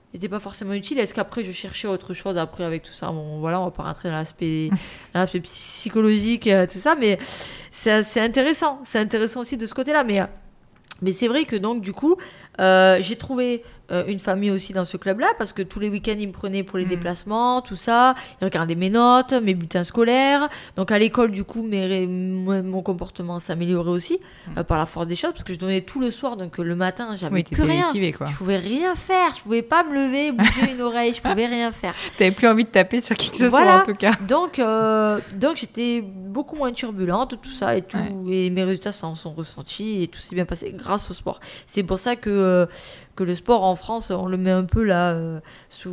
n'était pas forcément utile. Est-ce qu'après, je cherchais autre chose après avec tout ça? Bon, voilà, on va pas rentrer dans l'aspect, dans l'aspect psychologique, euh, tout ça, mais c'est, c'est intéressant. C'est intéressant aussi de ce côté-là. Mais, mais c'est vrai que donc, du coup, euh, j'ai trouvé euh, une famille aussi dans ce club-là parce que tous les week-ends, ils me prenaient pour les mmh. déplacements, tout ça. Ils regardaient mes notes, mes bulletins scolaires. Donc, à l'école, du coup, mes, mon comportement s'améliorait aussi mmh. euh, par la force des choses parce que je donnais tout le soir. Donc, le matin, j'avais oui, plus rien. Lessivée, quoi. Je pouvais rien faire. Je pouvais pas me lever, bouger une oreille. Je pouvais rien faire. T'avais plus envie de taper sur qui que ce voilà. soit, en tout cas. Donc, euh, donc, j'étais beaucoup moins turbulente, tout ça et tout. Ouais. Et mes résultats s'en sont ressentis et tout s'est bien passé grâce au sport. C'est pour ça que, euh, que le sport en France, on le met un peu là euh, sous,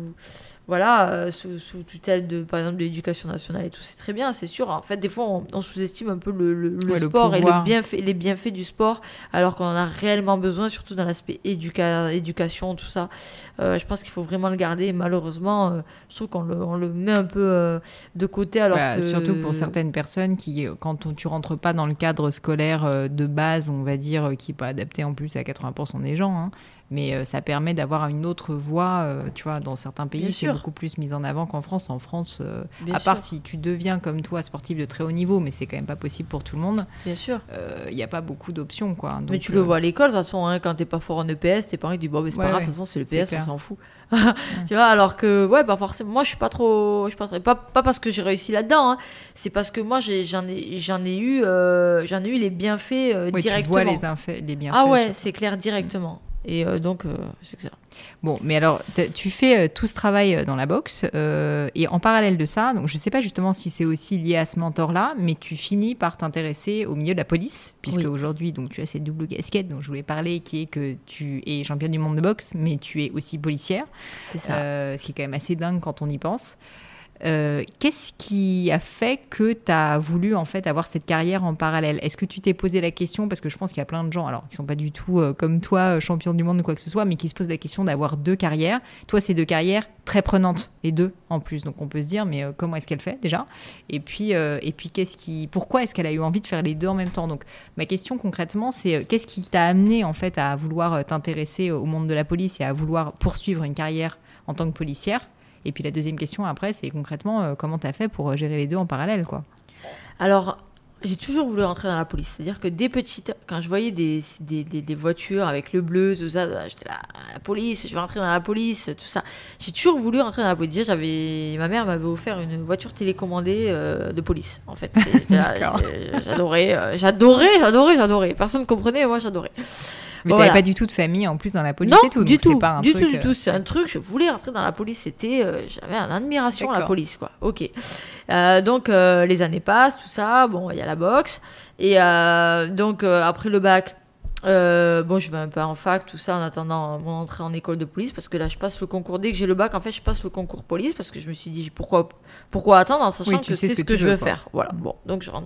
voilà, euh, sous, sous tutelle de, par exemple, de l'éducation nationale et tout. C'est très bien, c'est sûr. En fait, des fois, on, on sous-estime un peu le, le, le ouais, sport le et le bienfait, les bienfaits du sport, alors qu'on en a réellement besoin, surtout dans l'aspect éduca- éducation, tout ça. Euh, je pense qu'il faut vraiment le garder. Et malheureusement, euh, je trouve qu'on le, on le met un peu euh, de côté. Alors bah, que... Surtout pour certaines personnes qui, quand on, tu rentres pas dans le cadre scolaire euh, de base, on va dire, euh, qui n'est pas adapté en plus à quatre-vingts pour cent des gens, hein, mais euh, ça permet d'avoir une autre voie, euh, tu vois, dans certains pays, Bien c'est sûr. beaucoup plus mis en avant qu'en France. En France, euh, à part sûr. si tu deviens comme toi sportif de très haut niveau, mais c'est quand même pas possible pour tout le monde. Bien sûr. Il euh, n'y a pas beaucoup d'options, quoi. Donc, mais tu euh... le vois à l'école, de toute façon, hein, quand t'es pas fort en E P S, tes parents ils disent bon, mais c'est ouais, pas grave, de toute façon, c'est le P S, on s'en fout. ouais. Tu vois, alors que, ouais, pas forcément. Moi, je suis pas trop. Je suis pas, très... pas, pas parce que j'ai réussi là-dedans, hein. C'est parce que moi, j'ai, j'en, ai, j'en, ai eu, euh, j'en ai eu les bienfaits euh, ouais, directement. Tu vois les, inf- les bienfaits. Ah ouais, c'est clair, directement. Mmh. Et euh, donc, euh, c'est ça. Bon, mais alors, tu fais euh, tout ce travail dans la boxe euh, et en parallèle de ça, donc je ne sais pas justement si c'est aussi lié à ce mentor-là, mais tu finis par t'intéresser au milieu de la police, puisque oui. aujourd'hui, donc, tu as cette double casquette dont je voulais parler, qui est que tu es championne du monde de boxe, mais tu es aussi policière. C'est ça. Euh, ce qui est quand même assez dingue quand on y pense. Euh, qu'est-ce qui a fait que tu as voulu en fait avoir cette carrière en parallèle? Est-ce que tu t'es posé la question, parce que je pense qu'il y a plein de gens alors qui sont pas du tout euh, comme toi champion du monde ou quoi que ce soit, mais qui se posent la question d'avoir deux carrières. Toi, c'est deux carrières très prenantes, les deux en plus, donc on peut se dire mais euh, comment est-ce qu'elle fait déjà? Et puis euh, et puis qu'est-ce qui, pourquoi est-ce qu'elle a eu envie de faire les deux en même temps? Donc ma question concrètement, c'est euh, qu'est-ce qui t'a amené en fait à vouloir t'intéresser au monde de la police et à vouloir poursuivre une carrière en tant que policière? Et puis la deuxième question après, c'est concrètement euh, comment tu as fait pour gérer les deux en parallèle, quoi? Alors, j'ai toujours voulu rentrer dans la police. C'est-à-dire que dès petite, quand je voyais des, des, des, des voitures avec le bleu, tout ça, j'étais là, la police, je vais rentrer dans la police, tout ça. J'ai toujours voulu rentrer dans la police. Déjà, j'avais, ma mère m'avait offert une voiture télécommandée euh, de police, en fait. Là, j'adorais, euh, j'adorais, j'adorais, j'adorais. Personne ne comprenait, moi j'adorais. Mais bon, t'avais voilà. pas du tout de famille en plus dans la police non, et tout, du donc tout, c'est pas un du truc... tout, du tout. C'est un truc, je voulais rentrer dans la police, c'était, euh, j'avais une admiration à la police, quoi. Ok. Euh, donc, euh, les années passent, tout ça, bon, il y a la boxe. Et euh, donc, euh, après le bac, euh, bon, je vais un peu en fac, tout ça, en attendant mon entrée en école de police, parce que là, je passe le concours. Dès que j'ai le bac, en fait, je passe le concours police, parce que je me suis dit, pourquoi, pourquoi attendre, en sachant oui, que c'est ce que, que je veux, veux faire. Voilà, bon, donc je rentre.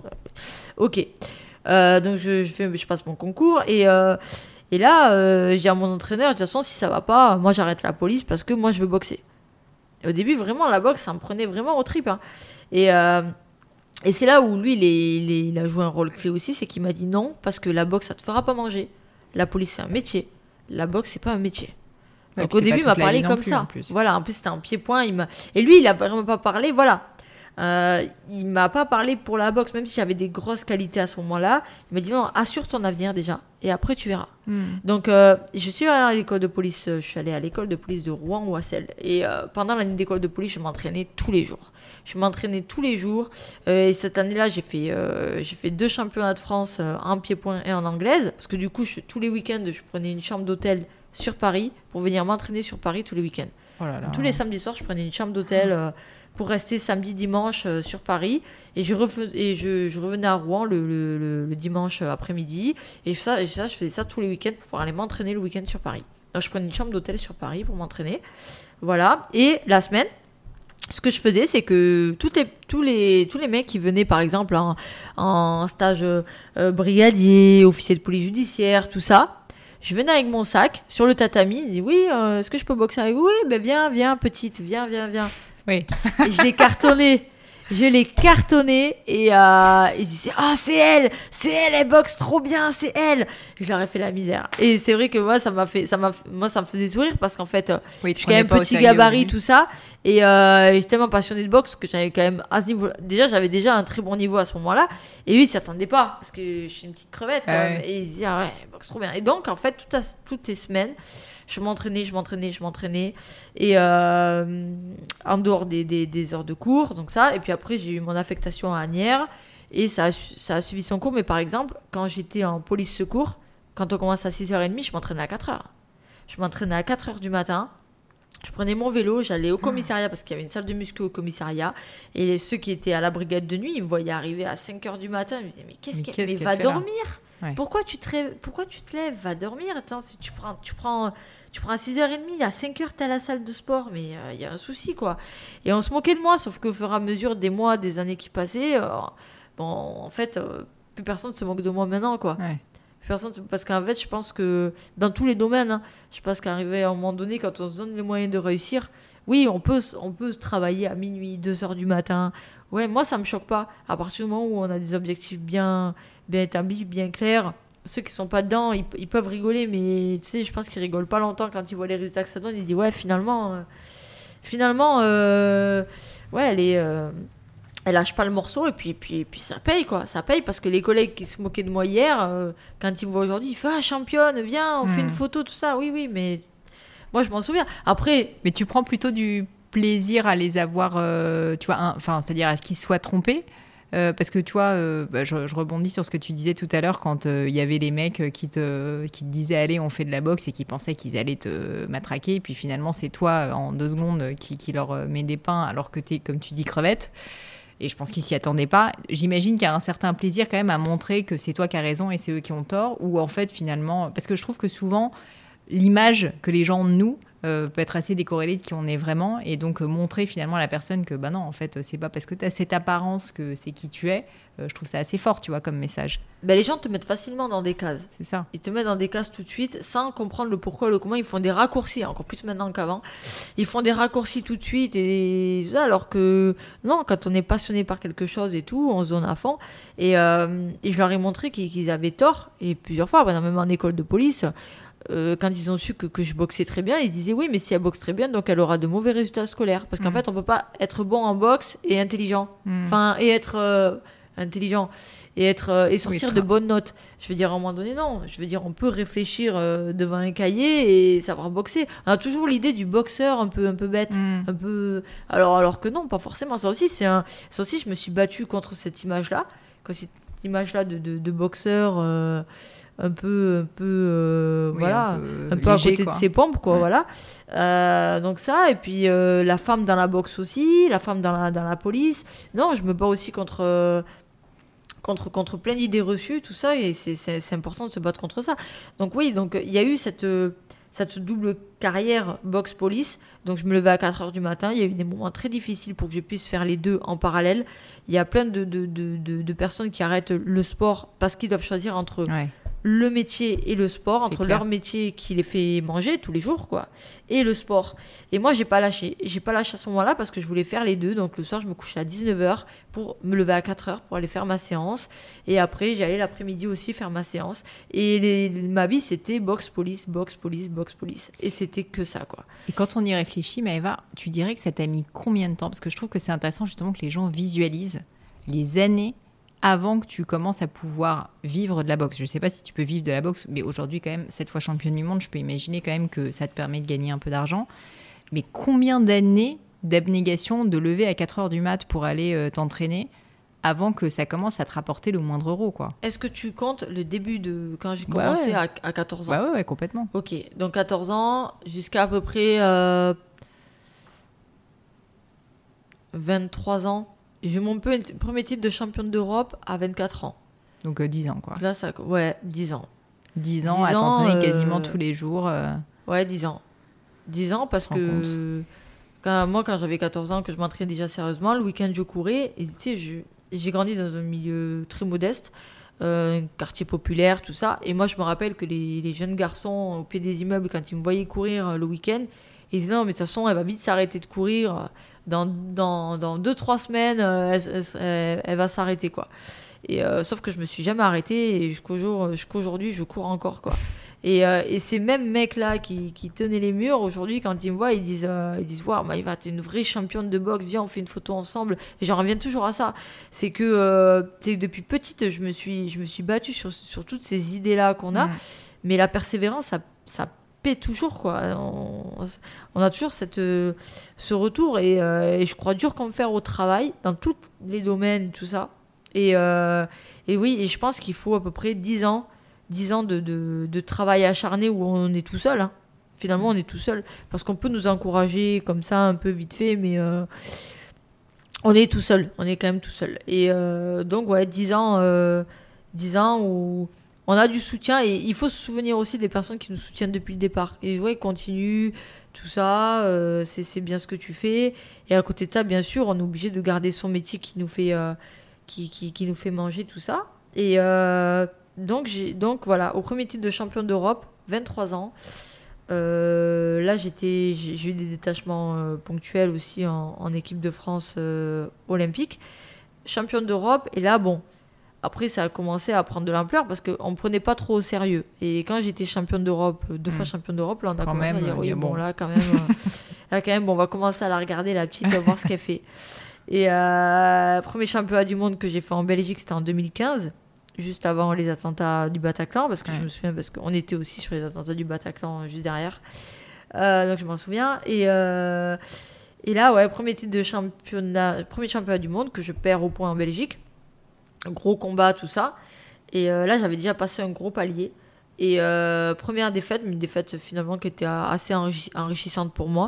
Ok. Euh, donc, je, je, fais, je passe mon concours, et... Euh, Et là, euh, je dis à mon entraîneur, de toute façon, si ça va pas, moi j'arrête la police parce que moi je veux boxer. Et au début, vraiment, la boxe, ça me prenait vraiment au tripes. Hein. Et, euh, et c'est là où lui, il, est, il, est, il a joué un rôle clé aussi, c'est qu'il m'a dit non, parce que la boxe, ça te fera pas manger. La police, c'est un métier. La boxe, c'est pas un métier. Donc au début, il m'a parlé comme ça. En plus. Voilà, en plus, c'était un pied-point. Il m'a... Et lui, il a vraiment pas parlé, voilà. Euh, il m'a pas parlé pour la boxe, même si j'avais des grosses qualités à ce moment-là. Il m'a dit non, assure ton avenir déjà, et après tu verras. Mm. Donc euh, je suis allée à l'école de police, je suis allée à l'école de police de Rouen-Ouassel, et euh, pendant l'année d'école de police, je m'entraînais tous les jours. Je m'entraînais tous les jours, euh, et cette année-là, j'ai fait, euh, j'ai fait deux championnats de France euh, en pied-point et en anglaise, parce que du coup, je, tous les week-ends, je prenais une chambre d'hôtel sur Paris pour venir m'entraîner sur Paris tous les week-ends. Oh là là. Tous les samedis soirs, je prenais une chambre d'hôtel. Euh, pour rester samedi, dimanche euh, sur Paris. Et, je, refais, et je, je revenais à Rouen le, le, le, le dimanche après-midi. Et ça, et ça, je faisais ça tous les week-ends pour pouvoir aller m'entraîner le week-end sur Paris. Donc, je prenais une chambre d'hôtel sur Paris pour m'entraîner. Voilà. Et la semaine, ce que je faisais, c'est que toutes les, tous, les, tous les mecs qui venaient, par exemple, en, en stage euh, brigadier, officier de police judiciaire, tout ça, je venais avec mon sac sur le tatami. Je dis oui, euh, est-ce que je peux boxer avec vous? Oui, ben viens, viens, petite, viens, viens, viens. Oui. Et je l'ai cartonné. Je l'ai cartonnée et euh, ils disaient ah oh, c'est elle, c'est elle, elle boxe trop bien, c'est elle. Je leur ai fait la misère. Et c'est vrai que moi ça m'a fait, ça m'a, moi ça me faisait sourire parce qu'en fait, oui, je suis quand même petit gabarit tout ça et euh, j'étais tellement passionnée de boxe que j'avais quand même à ce niveau. Déjà j'avais déjà un très bon niveau à ce moment-là et eux ils s'y attendaient pas parce que je suis une petite crevette quand ah, même ouais. Et ils disaient ah ouais, elle boxe trop bien. Et donc en fait toute à, toutes les semaines je m'entraînais, je m'entraînais, je m'entraînais. Et euh, en dehors des, des, des heures de cours, donc ça. Et puis après, j'ai eu mon affectation à Asnières. Et ça a, ça a suivi son cours. Mais par exemple, quand j'étais en police secours, quand on commence à six heures trente, je m'entraînais à quatre heures. Je m'entraînais à quatre heures du matin. Je prenais mon vélo, j'allais au commissariat parce qu'il y avait une salle de muscu au commissariat. Et ceux qui étaient à la brigade de nuit, ils me voyaient arriver à cinq heures du matin. Ils me disaient, mais qu'est-ce, mais qu'est-ce qu'elle, mais qu'elle va dormir là? Ouais. Pourquoi, tu te rêves, pourquoi tu te lèves? Va dormir. Attends, si tu prends, tu prends, tu prends à six heures trente, à cinq heures, t'es à la salle de sport. Mais il euh, y a un souci, quoi. Et on se moquait de moi, sauf qu'au fur et à mesure des mois, des années qui passaient, euh, bon, en fait, euh, plus personne se moque de moi maintenant, quoi. Ouais. Plus personne, parce qu'en fait, je pense que dans tous les domaines, hein, je pense qu'arriver à un moment donné, quand on se donne les moyens de réussir, oui, on peut, on peut travailler à minuit, deux heures du matin. Ouais, moi, ça me choque pas. À partir du moment où on a des objectifs bien, bien établis, bien clairs, ceux qui sont pas dedans, ils, ils peuvent rigoler, mais tu sais, je pense qu'ils rigolent pas longtemps quand ils voient les résultats que ça donne. Ils disent, ouais, finalement, euh, finalement, euh, ouais, elle est, euh, elle lâche pas le morceau et puis, et puis, et puis ça paye, quoi. Ça paye parce que les collègues qui se moquaient de moi hier, euh, quand ils me voient aujourd'hui, ils font, ah, championne, viens, on mmh. fait une photo, tout ça. Oui, oui, mais moi, je m'en souviens. Après, mais tu prends plutôt du plaisir à les avoir, euh, tu vois, enfin, c'est-à-dire à ce qu'ils soient trompés. Euh, parce que tu vois, euh, bah, je, je rebondis sur ce que tu disais tout à l'heure quand il euh, y avait les mecs qui te, qui te disaient allez on fait de la boxe et qui pensaient qu'ils allaient te matraquer et puis finalement c'est toi en deux secondes qui, qui leur met des pains alors que t'es comme tu dis crevette et je pense qu'ils s'y attendaient pas. J'imagine qu'il y a un certain plaisir quand même à montrer que c'est toi qui as raison et c'est eux qui ont tort ou en fait finalement, parce que je trouve que souvent l'image que les gens ont de nous Euh, peut être assez décorrélé de qui on est vraiment et donc euh, montrer finalement à la personne que bah non en fait c'est pas parce que tu as cette apparence que c'est qui tu es. Euh, je trouve ça assez fort tu vois comme message. Ben, les gens te mettent facilement dans des cases. C'est ça. Ils te mettent dans des cases tout de suite sans comprendre le pourquoi le comment. Ils font des raccourcis encore plus maintenant qu'avant. Ils font des raccourcis tout de suite et ça alors que non, quand on est passionné par quelque chose et tout on se donne à fond et, euh, et je leur ai montré qu'ils, qu'ils avaient tort et plusieurs fois même en école de police. Euh, quand ils ont su que, que je boxais très bien, ils disaient oui, mais si elle boxe très bien, donc elle aura de mauvais résultats scolaires. Parce qu'en mmh. fait, on peut pas être bon en boxe et intelligent. Mmh. Enfin, et être euh, intelligent et, être, euh, et sortir oui, de bonnes notes. Je veux dire, à un moment donné, non. Je veux dire, on peut réfléchir euh, devant un cahier et savoir boxer. On a toujours l'idée du boxeur un peu, un peu bête. Mmh. Un peu... Alors, alors que non, pas forcément. Ça aussi, c'est un... Ça aussi, je me suis battue contre cette image-là. Contre cette image-là de, de, de boxeur... Euh... un peu un peu euh, oui, voilà un peu, un peu léger, à côté quoi. De ses pompes quoi ouais. Voilà euh, donc ça et puis euh, la femme dans la boxe aussi la femme dans la dans la police non je me bats aussi contre euh, contre contre plein d'idées reçues tout ça et c'est c'est c'est important de se battre contre ça donc oui donc il y a eu cette cette double carrière boxe police donc je me levais à quatre heures du matin il y a eu des moments très difficiles pour que je puisse faire les deux en parallèle il y a plein de de de de, de personnes qui arrêtent le sport parce qu'ils doivent choisir entre ouais. le métier et le sport, c'est entre clair. Leur métier qui les fait manger tous les jours, quoi, et le sport. Et moi, j'ai pas lâché. J'ai pas lâché à ce moment-là parce que je voulais faire les deux. Donc, le soir, je me couchais à dix-neuf heures pour me lever à quatre heures pour aller faire ma séance. Et après, j'allais l'après-midi aussi faire ma séance. Et les, ma vie, c'était boxe, police, boxe, police, boxe, police. Et c'était que ça, quoi. Et quand on y réfléchit, Maëva, tu dirais que ça t'a mis combien de temps ? Parce que je trouve que c'est intéressant justement que les gens visualisent les années avant que tu commences à pouvoir vivre de la boxe. Je ne sais pas si tu peux vivre de la boxe, mais aujourd'hui, quand même, sept fois championne du monde, je peux imaginer quand même que ça te permet de gagner un peu d'argent. Mais combien d'années d'abnégation, de lever à quatre heures du mat pour aller euh, t'entraîner avant que ça commence à te rapporter le moindre euro, quoi. Est-ce que tu comptes le début de quand j'ai commencé bah ouais. à, à quatorze ans ? Bah ouais, ouais, complètement. Ok, donc quatorze ans jusqu'à à peu près euh, vingt-trois ans. J'ai mon premier titre de championne d'Europe à vingt-quatre ans. Donc euh, dix ans, quoi. Là, ça, ouais, dix ans. dix ans dix à t'entraîner euh... quasiment tous les jours. Euh... Ouais, dix ans. dix ans parce que quand, moi, quand j'avais quatorze ans, que je m'entraînais déjà sérieusement, le week-end, je courais. Et tu sais, je, j'ai grandi dans un milieu très modeste, euh, un quartier populaire, tout ça. Et moi, je me rappelle que les, les jeunes garçons au pied des immeubles, quand ils me voyaient courir le week-end, ils disaient non, mais de toute façon, elle va vite s'arrêter de courir. dans, dans, dans deux trois semaines, euh, elle, elle, elle va s'arrêter, quoi. Et, euh, sauf que je me suis jamais arrêtée et jusqu'au jour, jusqu'aujourd'hui, je cours encore, quoi. Et, euh, et ces mêmes mecs-là qui, qui tenaient les murs, aujourd'hui, quand ils me voient, ils disent euh, ils disent waouh, Maëva, t'es une vraie championne de boxe, viens, on fait une photo ensemble. Et j'en reviens toujours à ça. C'est que euh, depuis petite, je me suis, je me suis battue sur, sur toutes ces idées-là qu'on a. Mmh. Mais la persévérance, ça, ça paie toujours, quoi. On, on a toujours cette, euh, ce retour. Et, euh, et je crois dur comme fer au travail, dans tous les domaines, tout ça. Et, euh, et oui, et je pense qu'il faut à peu près dix ans. dix ans de, de, de travail acharné où on est tout seul. Hein. Finalement, on est tout seul. Parce qu'on peut nous encourager comme ça, un peu vite fait, mais euh, on est tout seul. On est quand même tout seul. Et euh, donc, ouais, dix ans, euh, dix ans où on a du soutien. Et il faut se souvenir aussi des personnes qui nous soutiennent depuis le départ. Et ouais, continue, tout ça, euh, c'est, c'est bien ce que tu fais. Et à côté de ça, bien sûr, on est obligé de garder son métier qui nous fait, euh, qui, qui, qui nous fait manger, tout ça. Et... Euh, Donc, j'ai, donc voilà, au premier titre de championne d'Europe, vingt-trois ans. Euh, là, j'étais, j'ai, j'ai eu des détachements euh, ponctuels aussi en, en équipe de France euh, olympique. Championne d'Europe, et là, bon, après, ça a commencé à prendre de l'ampleur parce qu'on ne me prenait pas trop au sérieux. Et quand j'étais championne d'Europe, deux mmh. fois championne d'Europe, là, on a quand commencé même, à dire, oui, bon, bon, là, quand même, euh, là, quand même, bon, on va commencer à la regarder, la petite, à voir ce qu'elle fait. Et euh, premier championnat du monde que j'ai fait en Belgique, c'était en deux mille quinze. Juste avant les attentats du Bataclan, parce que ouais. je me souviens, parce qu'on était aussi sur les attentats du Bataclan juste derrière. Euh, donc je m'en souviens. Et, euh, et là, ouais, premier titre de championnat, premier championnat du monde que je perds au point en Belgique. Gros combat, tout ça. Et euh, là, j'avais déjà passé un gros palier. Et euh, première défaite, mais une défaite finalement qui était assez enrichi- enrichissante pour moi.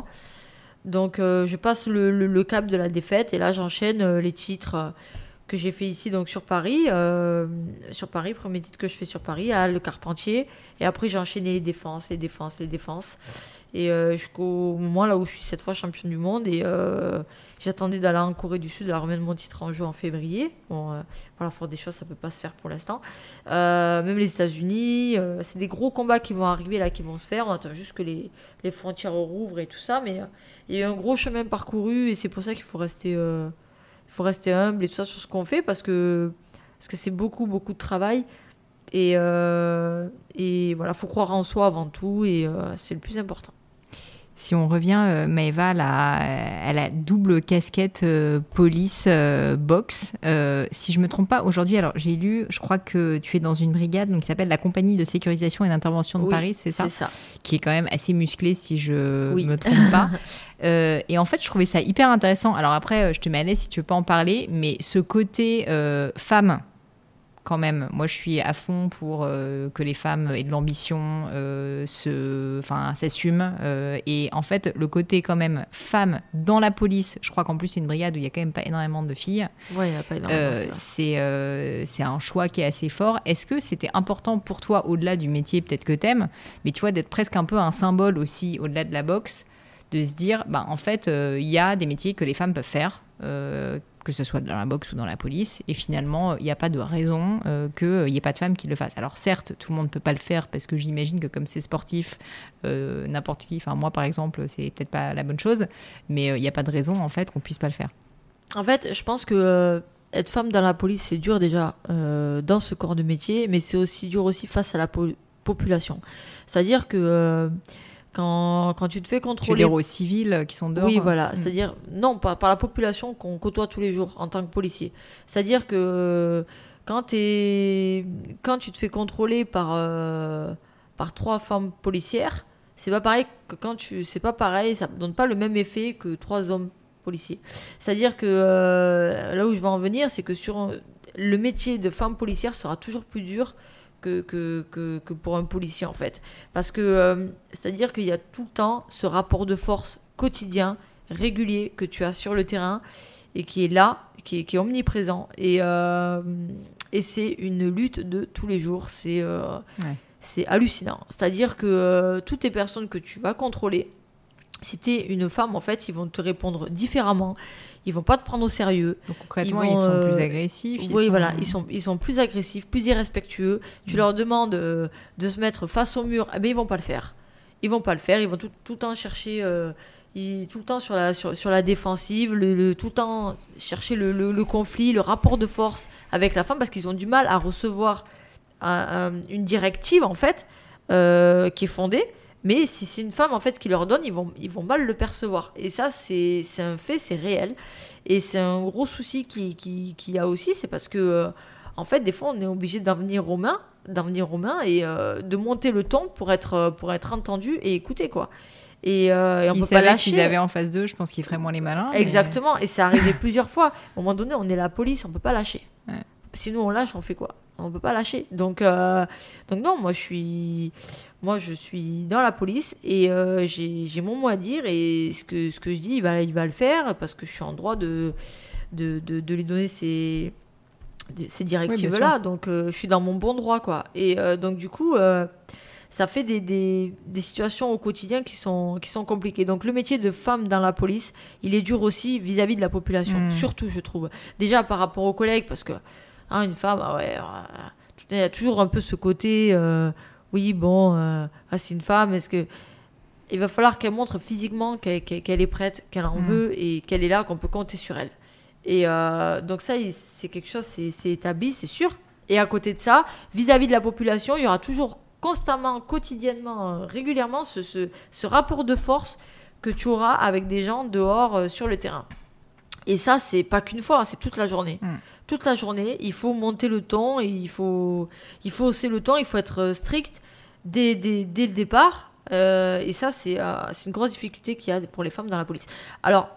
Donc euh, je passe le, le, le cap de la défaite et là, j'enchaîne euh, les titres. Euh, que j'ai fait ici donc sur Paris, euh, sur Paris, premier titre que je fais sur Paris, à Le Carpentier, et après j'ai enchaîné les défenses, les défenses, les défenses, et euh, jusqu'au moment là où je suis cette fois championne du monde, et euh, j'attendais d'aller en Corée du Sud, de la remettre mon titre en jeu en février. Bon, euh, par la force des choses, ça peut pas se faire pour l'instant. Euh, même les États-Unis, euh, c'est des gros combats qui vont arriver là, qui vont se faire. On attend juste que les, les frontières rouvrent et tout ça, mais euh, il y a eu un gros chemin parcouru, et c'est pour ça qu'il faut rester euh, Il faut rester humble et tout ça sur ce qu'on fait parce que, parce que c'est beaucoup, beaucoup de travail. Et, euh, et voilà, il faut croire en soi avant tout et euh, c'est le plus important. Si on revient, euh, Maëva, elle a, elle a double casquette euh, police, euh, boxe. Euh, si je ne me trompe pas, aujourd'hui, alors j'ai lu, je crois que tu es dans une brigade donc, qui s'appelle la Compagnie de sécurisation et d'intervention de oui, Paris, c'est ça, c'est ça. Qui est quand même assez musclée, si je ne oui. me trompe pas. euh, et en fait, je trouvais ça hyper intéressant. Alors après, je te mets à l'aise si tu veux pas en parler, mais ce côté euh, femme, quand même, moi je suis à fond pour euh, que les femmes aient de l'ambition, euh, se, enfin, s'assument. Euh, et en fait, le côté quand même femme dans la police, je crois qu'en plus c'est une brigade où il n'y a quand même pas énormément de filles. Oui, il n'y a pas énormément. Euh, c'est, euh, c'est un choix qui est assez fort. Est-ce que c'était important pour toi, au-delà du métier peut-être que t'aimes, mais tu vois, d'être presque un peu un symbole aussi, au-delà de la boxe, de se dire, bah, en fait, il euh, y a des métiers que les femmes peuvent faire, euh, que ce soit dans la boxe ou dans la police, et finalement, il n'y a pas de raison euh, qu'il n'y ait pas de femmes qui le fassent. Alors certes, tout le monde ne peut pas le faire, parce que j'imagine que comme c'est sportif, euh, n'importe qui, enfin moi par exemple, c'est peut-être pas la bonne chose, mais il euh, n'y a pas de raison en fait qu'on ne puisse pas le faire. En fait, je pense que euh, être femme dans la police, c'est dur déjà euh, dans ce corps de métier, mais c'est aussi dur aussi face à la po- population. C'est-à-dire que euh, Quand, quand tu te fais contrôler... Tu veux dire aux civils qui sont dehors. Oui, voilà. Mmh. C'est-à-dire, non, par, par la population qu'on côtoie tous les jours en tant que policier. C'est-à-dire que euh, quand, t'es, quand tu te fais contrôler par, euh, par trois femmes policières, c'est pas pareil que quand tu... C'est pas pareil, ça ne donne pas le même effet que trois hommes policiers. C'est-à-dire que euh, là où je veux en venir, c'est que sur le métier de femme policière sera toujours plus dur Que, que, que, que pour un policier en fait. Parce que euh, c'est-à-dire qu'il y a tout le temps ce rapport de force quotidien, régulier que tu as sur le terrain et qui est là, qui est, qui est omniprésent. Et, euh, et c'est une lutte de tous les jours. C'est, euh, ouais. c'est hallucinant. C'est-à-dire que euh, toutes les personnes que tu vas contrôler, si tu es une femme, en fait, ils vont te répondre différemment. Ils vont pas te prendre au sérieux. Donc concrètement, ils, vont, ils sont euh, plus agressifs. Oui, sont... voilà, ils sont, ils sont plus agressifs, plus irrespectueux. Tu mmh. leur demandes euh, de se mettre face au mur, eh bien, ils vont pas le faire. Ils vont pas le faire. Ils vont tout, tout le temps chercher, euh, ils tout le temps sur la, sur, sur la défensive, le, le, tout le temps chercher le, le, le conflit, le rapport de force avec la femme, parce qu'ils ont du mal à recevoir un, un, une directive, en fait, euh, qui est fondée. Mais si c'est une femme, en fait, qui leur donne, ils vont, ils vont mal le percevoir. Et ça, c'est, c'est un fait, c'est réel. Et c'est un gros souci qu'il qui, qui y a aussi, c'est parce que, euh, en fait, des fois, on est obligé d'en venir aux mains, d'en venir aux mains et euh, de monter le ton pour être, pour être entendu et écouté, quoi. Et, euh, et on peut pas lâcher. S'ils avaient en face d'eux, je pense qu'ils feraient moins les malins. Exactement. Mais... Et c'est arrivé plusieurs fois. À un moment donné, on est la police, on peut pas lâcher. Ouais. Sinon, on lâche, on fait quoi? On peut pas lâcher. Donc, euh, donc non, moi je suis, moi je suis dans la police et euh, j'ai, j'ai mon mot à dire et ce que ce que je dis, il va, il va le faire parce que je suis en droit de de, de, de lui donner ces ces directives là. Oui, donc euh, je suis dans mon bon droit, quoi. Et euh, donc du coup. Euh, ça fait des, des, des situations au quotidien qui sont, qui sont compliquées. Donc le métier de femme dans la police, il est dur aussi vis-à-vis de la population, mmh. surtout je trouve. Déjà par rapport aux collègues, parce que hein, une femme, ah ouais, il y a toujours un peu ce côté, euh, oui bon, euh, ah, c'est une femme, est-ce que... Il va falloir qu'elle montre physiquement qu'elle, qu'elle est prête, qu'elle en mmh. veut et qu'elle est là, qu'on peut compter sur elle. Et euh, donc ça, c'est quelque chose, c'est, c'est établi, c'est sûr. Et à côté de ça, vis-à-vis de la population, il y aura toujours constamment, quotidiennement, régulièrement, ce, ce, ce rapport de force que tu auras avec des gens dehors euh, sur le terrain. Et ça, c'est pas qu'une fois, c'est toute la journée. Mmh. Toute la journée, il faut monter le ton, et il faut, il faut hausser le ton, il faut être strict dès, dès, dès le départ. Euh, et ça, c'est, euh, c'est une grosse difficulté qu'il y a pour les femmes dans la police. Alors,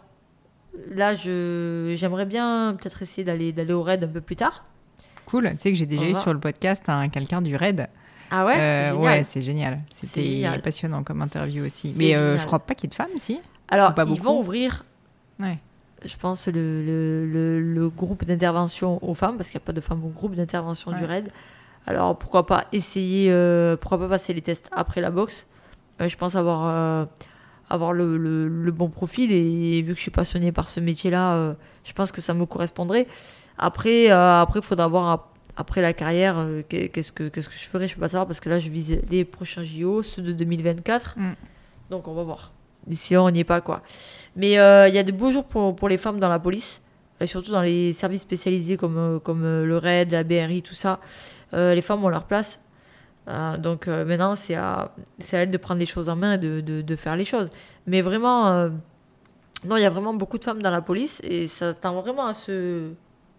là, je, j'aimerais bien peut-être essayer d'aller, d'aller au raid un peu plus tard. Cool, tu sais que j'ai déjà eu sur le podcast un, quelqu'un du raid. Ah ouais, euh, c'est génial. Ouais, c'est génial. C'était c'est génial. passionnant comme interview aussi. C'est Mais euh, je crois pas qu'il y ait de femmes, si. Alors, pas ils beaucoup. vont ouvrir, ouais. je pense, le, le, le, le groupe d'intervention aux femmes, parce qu'il n'y a pas de femmes au groupe d'intervention ouais. du raid. Alors, pourquoi pas essayer, euh, pourquoi pas passer les tests après la boxe. Euh, je pense avoir, euh, avoir le, le, le bon profil, et vu que je suis passionnée par ce métier-là, euh, je pense que ça me correspondrait. Après, euh, après, il faudra voir... Après la carrière, euh, qu'est-ce, que, qu'est-ce que je ferai, je ne peux pas savoir, parce que là, je vise les prochains J O, ceux de deux mille vingt-quatre. Mm. Donc, on va voir. D'ici là, on n'y est pas, quoi. Mais il euh, y a de beaux jours pour, pour les femmes dans la police, et surtout dans les services spécialisés comme, comme le raid, la B R I, tout ça. Euh, les femmes ont leur place. Euh, donc, euh, maintenant, c'est à, c'est à elles de prendre les choses en main et de, de, de faire les choses. Mais vraiment, euh, non, il y a vraiment beaucoup de femmes dans la police, et ça tend vraiment à se...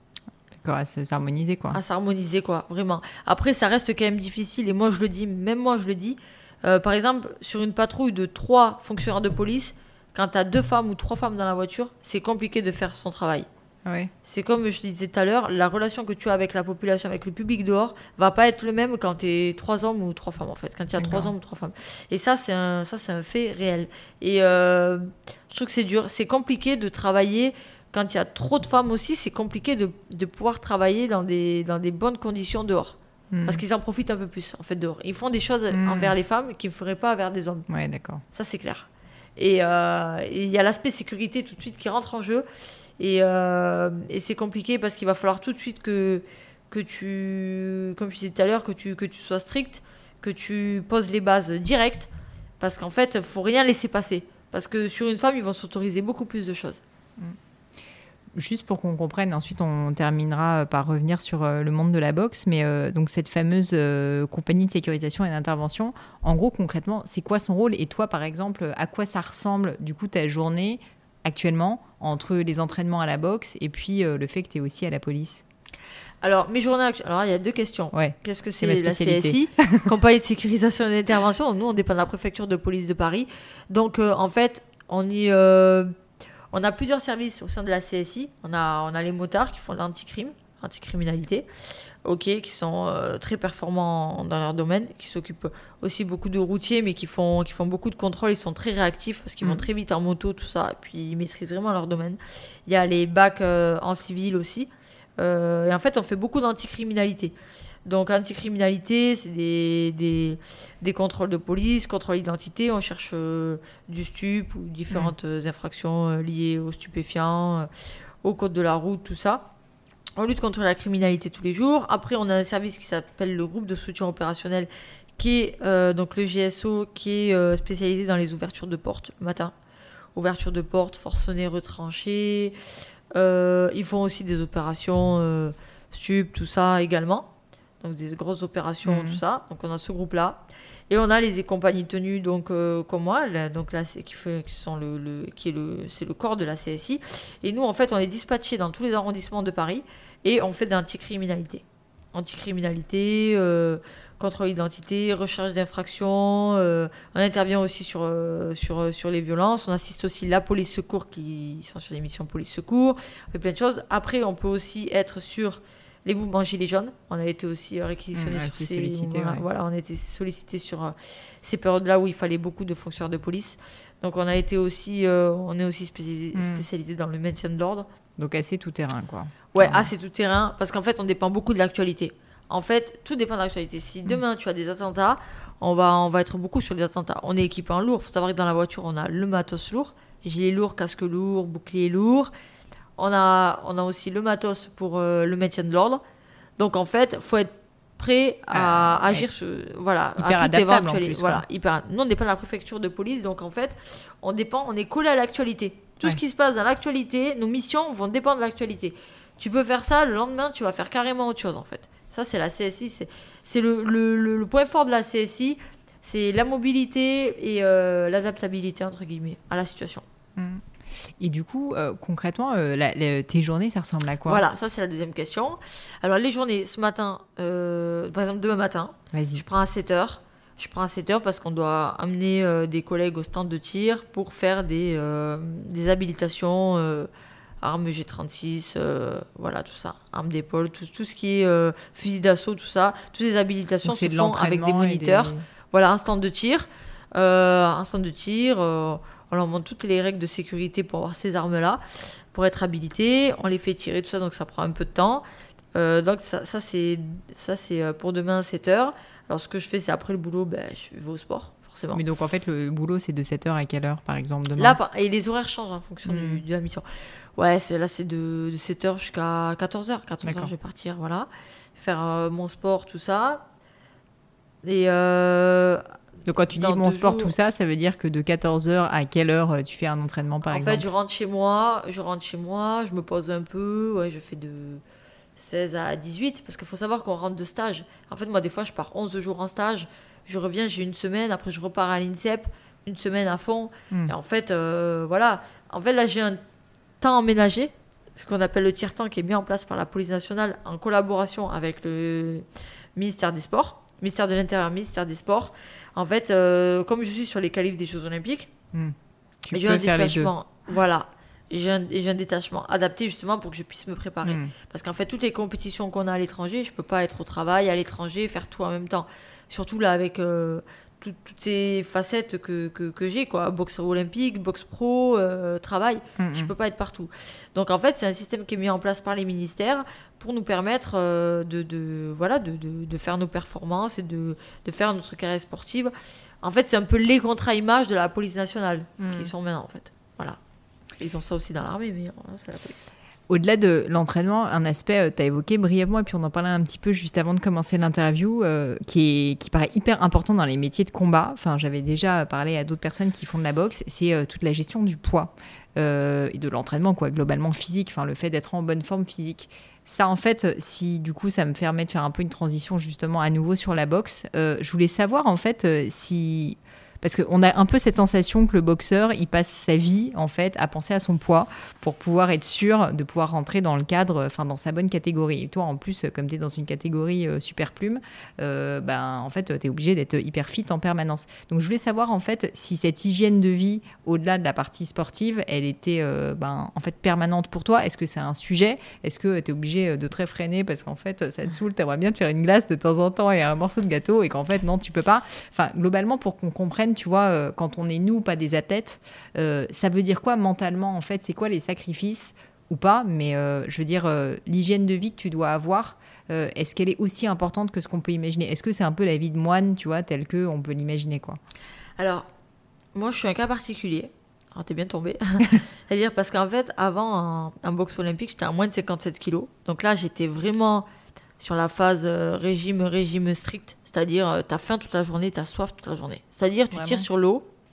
à s'harmoniser, quoi. À s'harmoniser, quoi, vraiment. Après, ça reste quand même difficile, et moi, je le dis, même moi, je le dis. Euh, par exemple, sur une patrouille de trois fonctionnaires de police, quand tu as deux femmes ou trois femmes dans la voiture, c'est compliqué de faire son travail. Ouais. C'est comme je disais tout à l'heure, la relation que tu as avec la population, avec le public dehors, va pas être le même quand tu es trois hommes ou trois femmes, en fait. Quand il y a trois hommes ou trois femmes. Et ça, c'est un, ça, c'est un fait réel. Et euh, je trouve que c'est dur. C'est compliqué de travailler... Quand il y a trop de femmes aussi, c'est compliqué de, de pouvoir travailler dans des, dans des bonnes conditions dehors. Mmh. Parce qu'ils en profitent un peu plus, en fait, dehors. Ils font des choses mmh. envers les femmes qu'ils ne feraient pas envers des hommes. Ouais, d'accord. Ça, c'est clair. Et il euh, y a l'aspect sécurité tout de suite qui rentre en jeu. Et, euh, et c'est compliqué parce qu'il va falloir tout de suite que, que tu, comme je disais tout à l'heure, que tu, que tu sois strict, que tu poses les bases directes. Parce qu'en fait, il ne faut rien laisser passer. Parce que sur une femme, ils vont s'autoriser beaucoup plus de choses. Mmh. Juste pour qu'on comprenne, ensuite on terminera par revenir sur euh, le monde de la boxe, mais euh, donc cette fameuse euh, compagnie de sécurisation et d'intervention, en gros concrètement, c'est quoi son rôle? Et toi par exemple, à quoi ça ressemble du coup ta journée actuellement entre les entraînements à la boxe et puis euh, le fait que tu es aussi à la police? Alors, mes journées actuelles, alors il y a deux questions. Ouais, qu'est-ce que c'est, c'est la C S I, compagnie de sécurisation et d'intervention? Nous, on dépend de la préfecture de police de Paris. Donc euh, en fait, on y... Euh, On a plusieurs services au sein de la C S I. On a, on a les motards qui font de l'anticrime, anticriminalité, okay, qui sont euh, très performants dans leur domaine, qui s'occupent aussi beaucoup de routiers, mais qui font, qui font beaucoup de contrôles. Ils sont très réactifs parce qu'ils mmh. vont très vite en moto, tout ça, et puis ils maîtrisent vraiment leur domaine. Il y a les bacs euh, en civil aussi. Euh, et en fait, on fait beaucoup d'anticriminalité. Donc, anticriminalité, c'est des, des, des contrôles de police, contrôle d'identité. On cherche euh, du stup ou différentes mmh. infractions euh, liées aux stupéfiants, euh, au code de la route, tout ça. On lutte contre la criminalité tous les jours. Après, on a un service qui s'appelle le groupe de soutien opérationnel, qui est euh, donc le G S O, qui est euh, spécialisé dans les ouvertures de portes le matin, ouverture de portes, forcené, retranché. Euh, ils font aussi des opérations euh, stup, tout ça également. Donc des grosses opérations, mmh. tout ça. Donc on a ce groupe-là. Et on a les compagnies tenues, donc euh, comme moi, là, donc là, c'est, qui, fait, qui, sont le, le, qui est le, c'est le corps de la C S I. Et nous, en fait, on est dispatchés dans tous les arrondissements de Paris et on fait de l'anticriminalité. Anticriminalité, euh, contrôle d'identité, recherche d'infractions. Euh, on intervient aussi sur, euh, sur, sur les violences. On assiste aussi la police secours qui sont sur des missions police secours. On fait plein de choses. Après, on peut aussi être sur les mouvements gilets jaunes, on a été aussi réquisitionnés mmh, sur ces sollicité, voilà, ouais. voilà, on a été sollicités sur euh, ces périodes-là où il fallait beaucoup de fonctionnaires de police. Donc on a été aussi, euh, on est aussi spécialisé, mmh. spécialisé dans le maintien de l'ordre. Donc assez tout terrain, quoi. Ouais, Carrément. assez tout terrain, parce qu'en fait on dépend beaucoup de l'actualité. En fait, tout dépend de l'actualité. Si demain mmh. tu as des attentats, on va, on va être beaucoup sur les attentats. On est équipé en lourd. Il faut savoir que dans la voiture on a le matos lourd, gilet lourd, casque lourd, bouclier lourd. On a, on a aussi le matos pour euh, le maintien de l'ordre. Donc, en fait, il faut être prêt à euh, agir sur, voilà, hyper à toute adaptable en éventualité. plus. Voilà, hyper, nous, on dépend de la préfecture de police. Donc, en fait, on, dépend, on est collé à l'actualité. Tout ouais. ce qui se passe dans l'actualité, nos missions vont dépendre de l'actualité. Tu peux faire ça, le lendemain, tu vas faire carrément autre chose, en fait. Ça, c'est la C S I. C'est, c'est le, le, le, le point fort de la C S I. C'est la mobilité et euh, l'adaptabilité, entre guillemets, à la situation. Mmh. Et du coup, euh, concrètement, euh, la, la, tes journées, ça ressemble à quoi ? Voilà, ça c'est la deuxième question. Alors les journées, ce matin, euh, par exemple demain matin, Vas-y. je prends à sept heures. Je prends à sept heures parce qu'on doit amener euh, des collègues au stand de tir pour faire des, euh, des habilitations, euh, armes G trente-six, euh, voilà tout ça, armes d'épaule, tout, tout ce qui est euh, fusil d'assaut, tout ça. Toutes les habilitations se font avec des moniteurs. Des... Voilà, un stand de tir. Euh, un stand de tir... Euh, On leur montre toutes les règles de sécurité pour avoir ces armes-là, pour être habilité. On les fait tirer, tout ça, donc ça prend un peu de temps. Euh, donc ça, ça, c'est, ça, c'est pour demain à sept heures. Alors ce que je fais, c'est après le boulot, ben, je vais au sport, forcément. Mais donc en fait, le boulot, c'est de sept heures à quelle heure, par exemple, demain ? Là, et les horaires changent en fonction mmh. du, de la mission. Ouais, c'est, là, c'est de, de sept heures jusqu'à quatorze heures. quatorze heures, je vais partir, voilà. Faire euh, mon sport, tout ça. Et... Euh, Donc quand tu dis mon sport, jours, tout ça, ça veut dire que de quatorze heures à quelle heure tu fais un entraînement, par en exemple ? En fait, je rentre chez moi, je rentre chez moi, je me pose un peu, ouais, je fais de seize à dix-huit, parce qu'il faut savoir qu'on rentre de stage. En fait, moi, des fois, je pars onze jours en stage, je reviens, j'ai une semaine, après je repars à l'INSEP, une semaine à fond. Mmh. Et en fait, euh, voilà. En fait, là, j'ai un temps aménagé, ce qu'on appelle le tiers-temps, qui est mis en place par la police nationale en collaboration avec le ministère des Sports. Ministère de l'Intérieur, ministère des Sports. En fait, euh, comme je suis sur les qualifs des Jeux Olympiques, mmh. tu j'ai peux un faire détachement. Les deux. Voilà. J'ai un, j'ai un détachement adapté justement pour que je puisse me préparer. Mmh. Parce qu'en fait, toutes les compétitions qu'on a à l'étranger, je ne peux pas être au travail, à l'étranger, faire tout en même temps. Surtout là, avec euh, tout, toutes ces facettes que, que, que j'ai, quoi. Boxe olympique, boxe pro, euh, travail. Mmh. Je ne peux pas être partout. Donc en fait, c'est un système qui est mis en place par les ministères pour nous permettre euh, de, de, voilà, de, de, de faire nos performances et de, de faire notre carrière sportive. En fait, c'est un peu les contrats images de la police nationale mmh. qui sont maintenant, en fait. Voilà. Ils ont ça aussi dans l'armée, mais voilà, c'est la police. Au-delà de l'entraînement, un aspect, euh, tu as évoqué brièvement, et puis on en parlait un petit peu juste avant de commencer l'interview, euh, qui, est, qui paraît hyper important dans les métiers de combat. Enfin, j'avais déjà parlé à d'autres personnes qui font de la boxe, c'est euh, toute la gestion du poids euh, et de l'entraînement, quoi, globalement physique, enfin, le fait d'être en bonne forme physique. Ça, en fait, si du coup, ça me permet de faire un peu une transition justement à nouveau sur la boxe, euh, je voulais savoir en fait euh, si... Parce qu'on a un peu cette sensation que le boxeur, il passe sa vie, en fait, à penser à son poids pour pouvoir être sûr de pouvoir rentrer dans le cadre, enfin, dans sa bonne catégorie. Et toi, en plus, comme tu es dans une catégorie euh, super plume, euh, ben, en fait, tu es obligé d'être hyper fit en permanence. Donc, je voulais savoir, en fait, si cette hygiène de vie, au-delà de la partie sportive, elle était, euh, ben, en fait, permanente pour toi. Est-ce que c'est un sujet ? Est-ce que tu es obligé de te réfréner parce qu'en fait, ça te saoule, tu aimerais bien te faire une glace de temps en temps et un morceau de gâteau et qu'en fait, non, tu peux pas. Enfin, globalement, pour qu'on comprenne, tu vois, euh, quand on est nous, pas des athlètes, euh, ça veut dire quoi mentalement, en fait ? C'est quoi les sacrifices ou pas ? Mais euh, je veux dire, euh, l'hygiène de vie que tu dois avoir, euh, est-ce qu'elle est aussi importante que ce qu'on peut imaginer ? Est-ce que c'est un peu la vie de moine, tu vois, telle qu'on peut l'imaginer, quoi ? Alors, moi, je suis un cas particulier. Alors, t'es bien tombé. C'est-à-dire parce qu'en fait, avant, en, en boxe olympique, j'étais à moins de cinquante-sept kilos. Donc là, j'étais vraiment sur la phase euh, régime, régime strict. C'est-à-dire, euh, t'as faim toute la journée, t'as soif toute la journée. C'est-à-dire, tu Vraiment ? tires sur l'eau,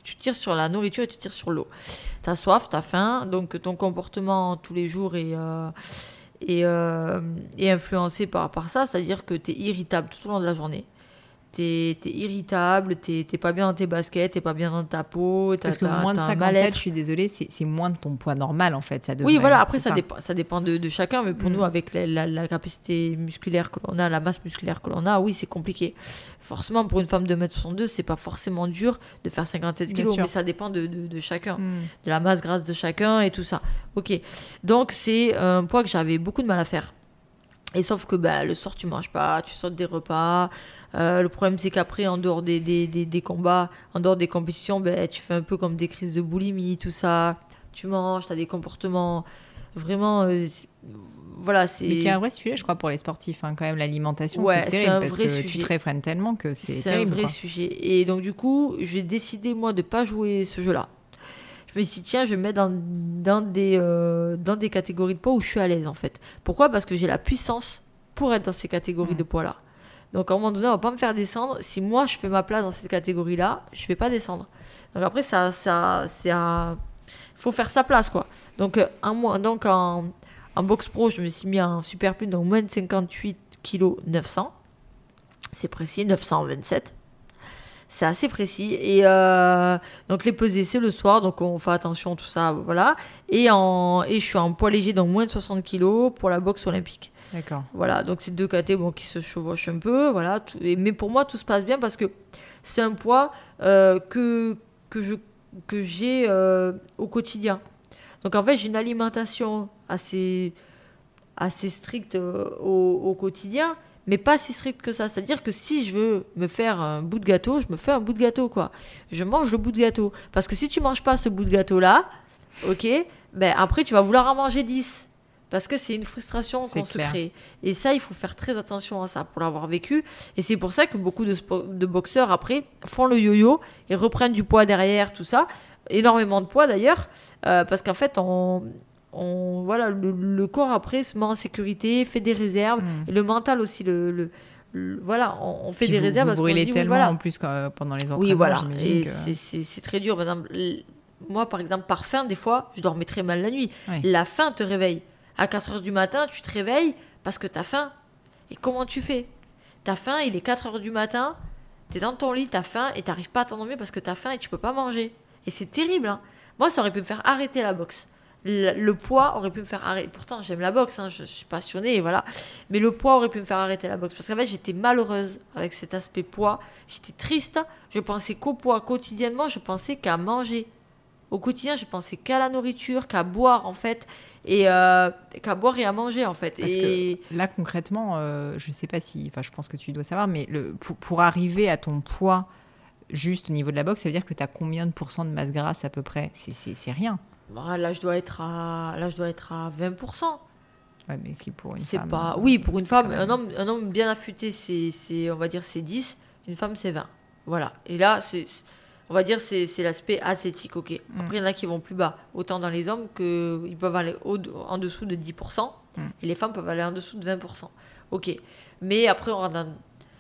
tu tires sur la nourriture et tu tires sur l'eau. Tu as soif, tu as faim, donc ton comportement tous les jours est, euh, est, euh, est influencé par, par ça, c'est-à-dire que tu es irritable tout au long de la journée. T'es, t'es irritable, t'es, t'es pas bien dans tes baskets, t'es pas bien dans ta peau. T'as, Parce que t'as, moins de t'as cinquante-sept, je suis désolée, c'est, c'est moins de ton poids normal en fait. Ça devrait, oui, voilà, après ça, ça. Dépend, ça dépend de, de chacun, mais pour mmh. nous, avec la, la, la capacité musculaire que l'on a, la masse musculaire que l'on a, oui, c'est compliqué. Forcément, pour une femme de un mètre soixante-deux, c'est pas forcément dur de faire cinquante-sept kilos, mais ça dépend de, de, de chacun, mmh. de la masse grasse de chacun et tout ça. Ok, donc c'est un poids que j'avais beaucoup de mal à faire. Et sauf que bah, le soir, tu manges pas, tu sautes des repas. Euh, le problème, c'est qu'après, en dehors des, des, des, des combats, en dehors des compétitions, bah, tu fais un peu comme des crises de boulimie, tout ça. Tu manges, tu as des comportements vraiment... Euh, voilà, c'est... Mais qui est un vrai sujet, je crois, pour les sportifs. Hein, quand même, l'alimentation, ouais, c'est terrible c'est parce que sujet. Tu te réfrènes tellement que c'est, c'est terrible. C'est un vrai quoi. sujet. Et donc, du coup, j'ai décidé, moi, de ne pas jouer ce jeu-là. Je me suis dit, tiens, je vais me mettre dans, dans, des, euh, dans des catégories de poids où je suis à l'aise, en fait. Pourquoi ? Parce que j'ai la puissance pour être dans ces catégories mmh. de poids-là. Donc, à un moment donné, on ne va pas me faire descendre. Si moi, je fais ma place dans cette catégorie-là, je ne vais pas descendre. Donc, après, ça, ça, c'est un... faut faire sa place, quoi. Donc, un, donc en, en boxe pro, je me suis mis en super plus, donc moins de cinquante-huit kilos neuf cents. C'est précis, neuf cent vingt-sept. C'est assez précis. Et euh, donc, les pesées, c'est le soir. Donc, on fait attention, tout ça, voilà. Et, en, et je suis en poids léger, donc moins de soixante kilos pour la boxe olympique. D'accord. Voilà, donc c'est deux catégories bon, qui se chevauchent un peu, voilà. Tout, et, mais pour moi, tout se passe bien parce que c'est un poids euh, que, que, je, que j'ai euh, au quotidien. Donc en fait, j'ai une alimentation assez, assez stricte euh, au, au quotidien, mais pas si stricte que ça. C'est-à-dire que si je veux me faire un bout de gâteau, je me fais un bout de gâteau, quoi. Je mange le bout de gâteau. Parce que si tu manges pas ce bout de gâteau-là, ok, ben après, tu vas vouloir en manger dix. Parce que c'est une frustration c'est qu'on clair. se crée. Et ça, il faut faire très attention à ça pour l'avoir vécu. Et c'est pour ça que beaucoup de, spo- de boxeurs, après, font le yo-yo et reprennent du poids derrière, tout ça. Énormément de poids, d'ailleurs. Euh, parce qu'en fait, on, on, voilà, le, le corps, après, se met en sécurité, fait des réserves. Mmh. Et le mental aussi, le... le Le, voilà, on, on fait Puis des vous, réserves vous parce qu'on brûlez dit, tellement oui, voilà. en plus euh, pendant les entraînements. Oui, voilà. J'imagine Et que... c'est, c'est, c'est très dur. Par exemple, moi, par exemple, par faim, des fois, je dormais très mal la nuit. Oui. La faim te réveille. À quatre heures du matin, tu te réveilles parce que tu as faim. Et comment tu fais ? Tu as faim, il est quatre heures du matin, tu es dans ton lit, tu as faim et tu n'arrives pas à t'endormir parce que tu as faim et tu peux pas manger. Et c'est terrible. Hein. Moi, ça aurait pu me faire arrêter la boxe. Le, le poids aurait pu me faire arrêter. Pourtant, j'aime la boxe, hein, je, je suis passionnée, et voilà. Mais le poids aurait pu me faire arrêter la boxe. Parce qu'en fait, j'étais malheureuse avec cet aspect poids. J'étais triste. Je pensais qu'au poids quotidiennement, je pensais qu'à manger. Au quotidien, je pensais qu'à la nourriture, qu'à boire, en fait. Et euh, qu'à boire et à manger, en fait. Parce et... que là, concrètement, euh, je ne sais pas si... Enfin, je pense que tu dois savoir, mais le, pour, pour arriver à ton poids juste au niveau de la boxe, ça veut dire que tu as combien de pourcents de masse grasse à peu près ? c'est, c'est, c'est rien. Bon, là, je dois être à, là, je dois être à vingt pour cent. Ouais, mais c'est pour une c'est femme... Pas... Oui, pour une femme, même... un, homme, un homme bien affûté, c'est, c'est, on va dire, c'est dix. Une femme, c'est vingt. Voilà. Et là, c'est... On va dire c'est c'est l'aspect athlétique, ok. Mm. Après, il y en a qui vont plus bas, autant dans les hommes qu'ils peuvent aller au, en dessous de dix pour cent, mm. et les femmes peuvent aller en dessous de vingt pour cent. Ok. Mais après, on, a,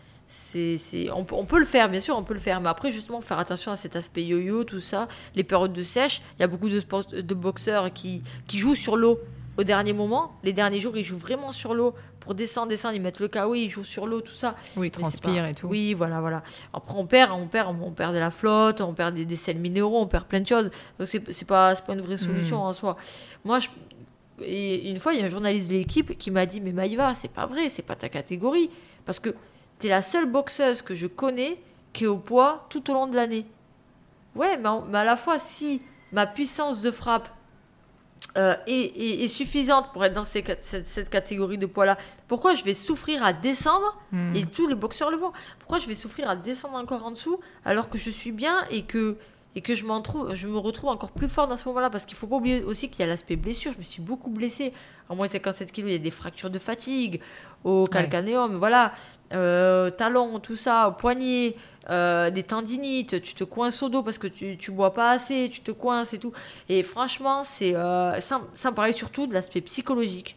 c'est, c'est, on, on peut le faire, bien sûr, on peut le faire. Mais après, justement, faire attention à cet aspect yo-yo, tout ça, les périodes de sèche. Il y a beaucoup de, sport, de boxeurs qui, qui jouent sur l'eau au dernier moment. Les derniers jours, ils jouent vraiment sur l'eau. Pour descendre, descendre, ils mettent le K O, ils jouent sur l'eau, tout ça. Oui, ils transpirent pas... et tout. Oui, voilà, voilà. Après, on perd, on perd, on perd de la flotte, on perd des, des sels minéraux, on perd plein de choses. Donc, c'est, c'est, pas, c'est pas une vraie solution mmh. en soi. Moi, je... Et une fois, il y a un journaliste de l'équipe qui m'a dit « Mais Maïva, c'est pas vrai, c'est pas ta catégorie. Parce que t'es la seule boxeuse que je connais qui est au poids tout au long de l'année. » Ouais, mais, en... mais à la fois, si ma puissance de frappe Euh, est, est, est suffisante pour être dans ces, cette, cette catégorie de poids-là. Pourquoi je vais souffrir à descendre mmh. et tous les boxeurs le font. Pourquoi je vais souffrir à descendre encore en dessous alors que je suis bien et que, et que je, m'en trouve, je me retrouve encore plus fort dans ce moment-là parce qu'il ne faut pas oublier aussi qu'il y a l'aspect blessure. Je me suis beaucoup blessée. En moins de cinquante-sept kilos, il y a des fractures de fatigue au calcanéum, ouais. voilà, euh, talons, tout ça, au poignet. Euh, des tendinites, tu te coinces au dos parce que tu tu bois pas assez, tu te coinces et tout. Et franchement, c'est euh, sans, sans parler surtout de l'aspect psychologique.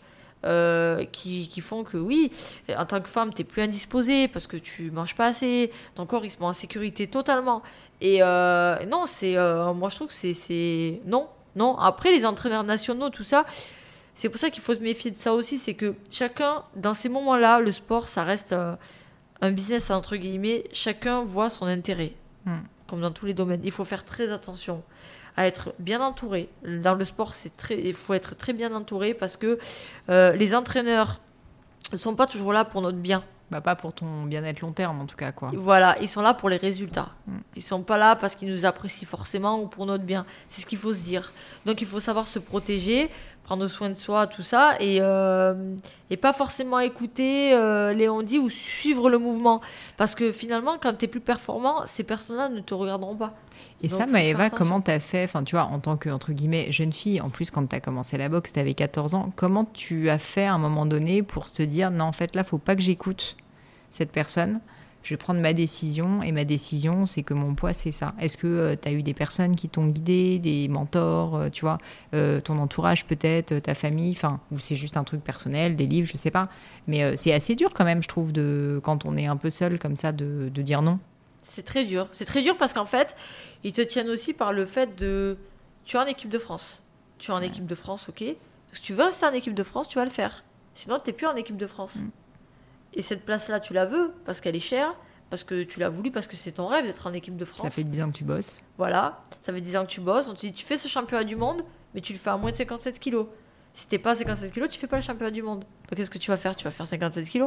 euh, qui, qui font que oui, en tant que femme, t'es plus indisposée parce que tu manges pas assez, ton corps il se met en sécurité totalement. Et euh, non, c'est, euh, moi je trouve que c'est, c'est... Non, non. Après, les entraîneurs nationaux, tout ça, c'est pour ça qu'il faut se méfier de ça aussi, c'est que chacun, dans ces moments-là, le sport, ça reste euh, un business entre guillemets, chacun voit son intérêt, mm. comme dans tous les domaines. Il faut faire très attention à être bien entouré. Dans le sport, c'est très, il faut être très bien entouré parce que euh, les entraîneurs ne sont pas toujours là pour notre bien. Bah, pas pour ton bien-être long terme, en tout cas, quoi. Voilà, ils sont là pour les résultats. Mm. Ils sont pas là parce qu'ils nous apprécient forcément ou pour notre bien. C'est ce qu'il faut se dire. Donc, il faut savoir se protéger, prendre soin de soi, tout ça, et, euh, et pas forcément écouter euh, les on-dit ou suivre le mouvement. Parce que finalement, quand tu es plus performant, ces personnes-là ne te regarderont pas. Et donc, ça, Maëva, comment tu as fait, enfin, tu vois, en tant que, entre guillemets, jeune fille, en plus, quand tu as commencé la boxe, tu avais quatorze ans, comment tu as fait à un moment donné pour te dire, non, en fait, là, faut pas que j'écoute cette personne, je vais prendre ma décision, et ma décision, c'est que mon poids, c'est ça. Est-ce que euh, tu as eu des personnes qui t'ont guidé, des mentors, euh, tu vois, euh, ton entourage peut-être, ta famille, enfin, ou c'est juste un truc personnel, des livres, je sais pas. Mais euh, c'est assez dur quand même, je trouve, de, quand on est un peu seul comme ça, de, de dire non. C'est très dur. C'est très dur parce qu'en fait, ils te tiennent aussi par le fait de... Tu es en équipe de France. Tu es en ouais. équipe de France, ok. Si tu veux rester en équipe de France, tu vas le faire. Sinon, tu n'es plus en équipe de France. Mm. Et cette place-là, tu la veux parce qu'elle est chère, parce que tu l'as voulu, parce que c'est ton rêve d'être en équipe de France. Ça fait dix ans que tu bosses. Voilà, ça fait dix ans que tu bosses. On te dit, tu fais ce championnat du monde, mais tu le fais à moins de cinquante-sept kilos. Si tu n'es pas à cinquante-sept kilos, tu ne fais pas le championnat du monde. Donc qu'est-ce que tu vas faire ? Tu vas faire cinquante-sept kilos.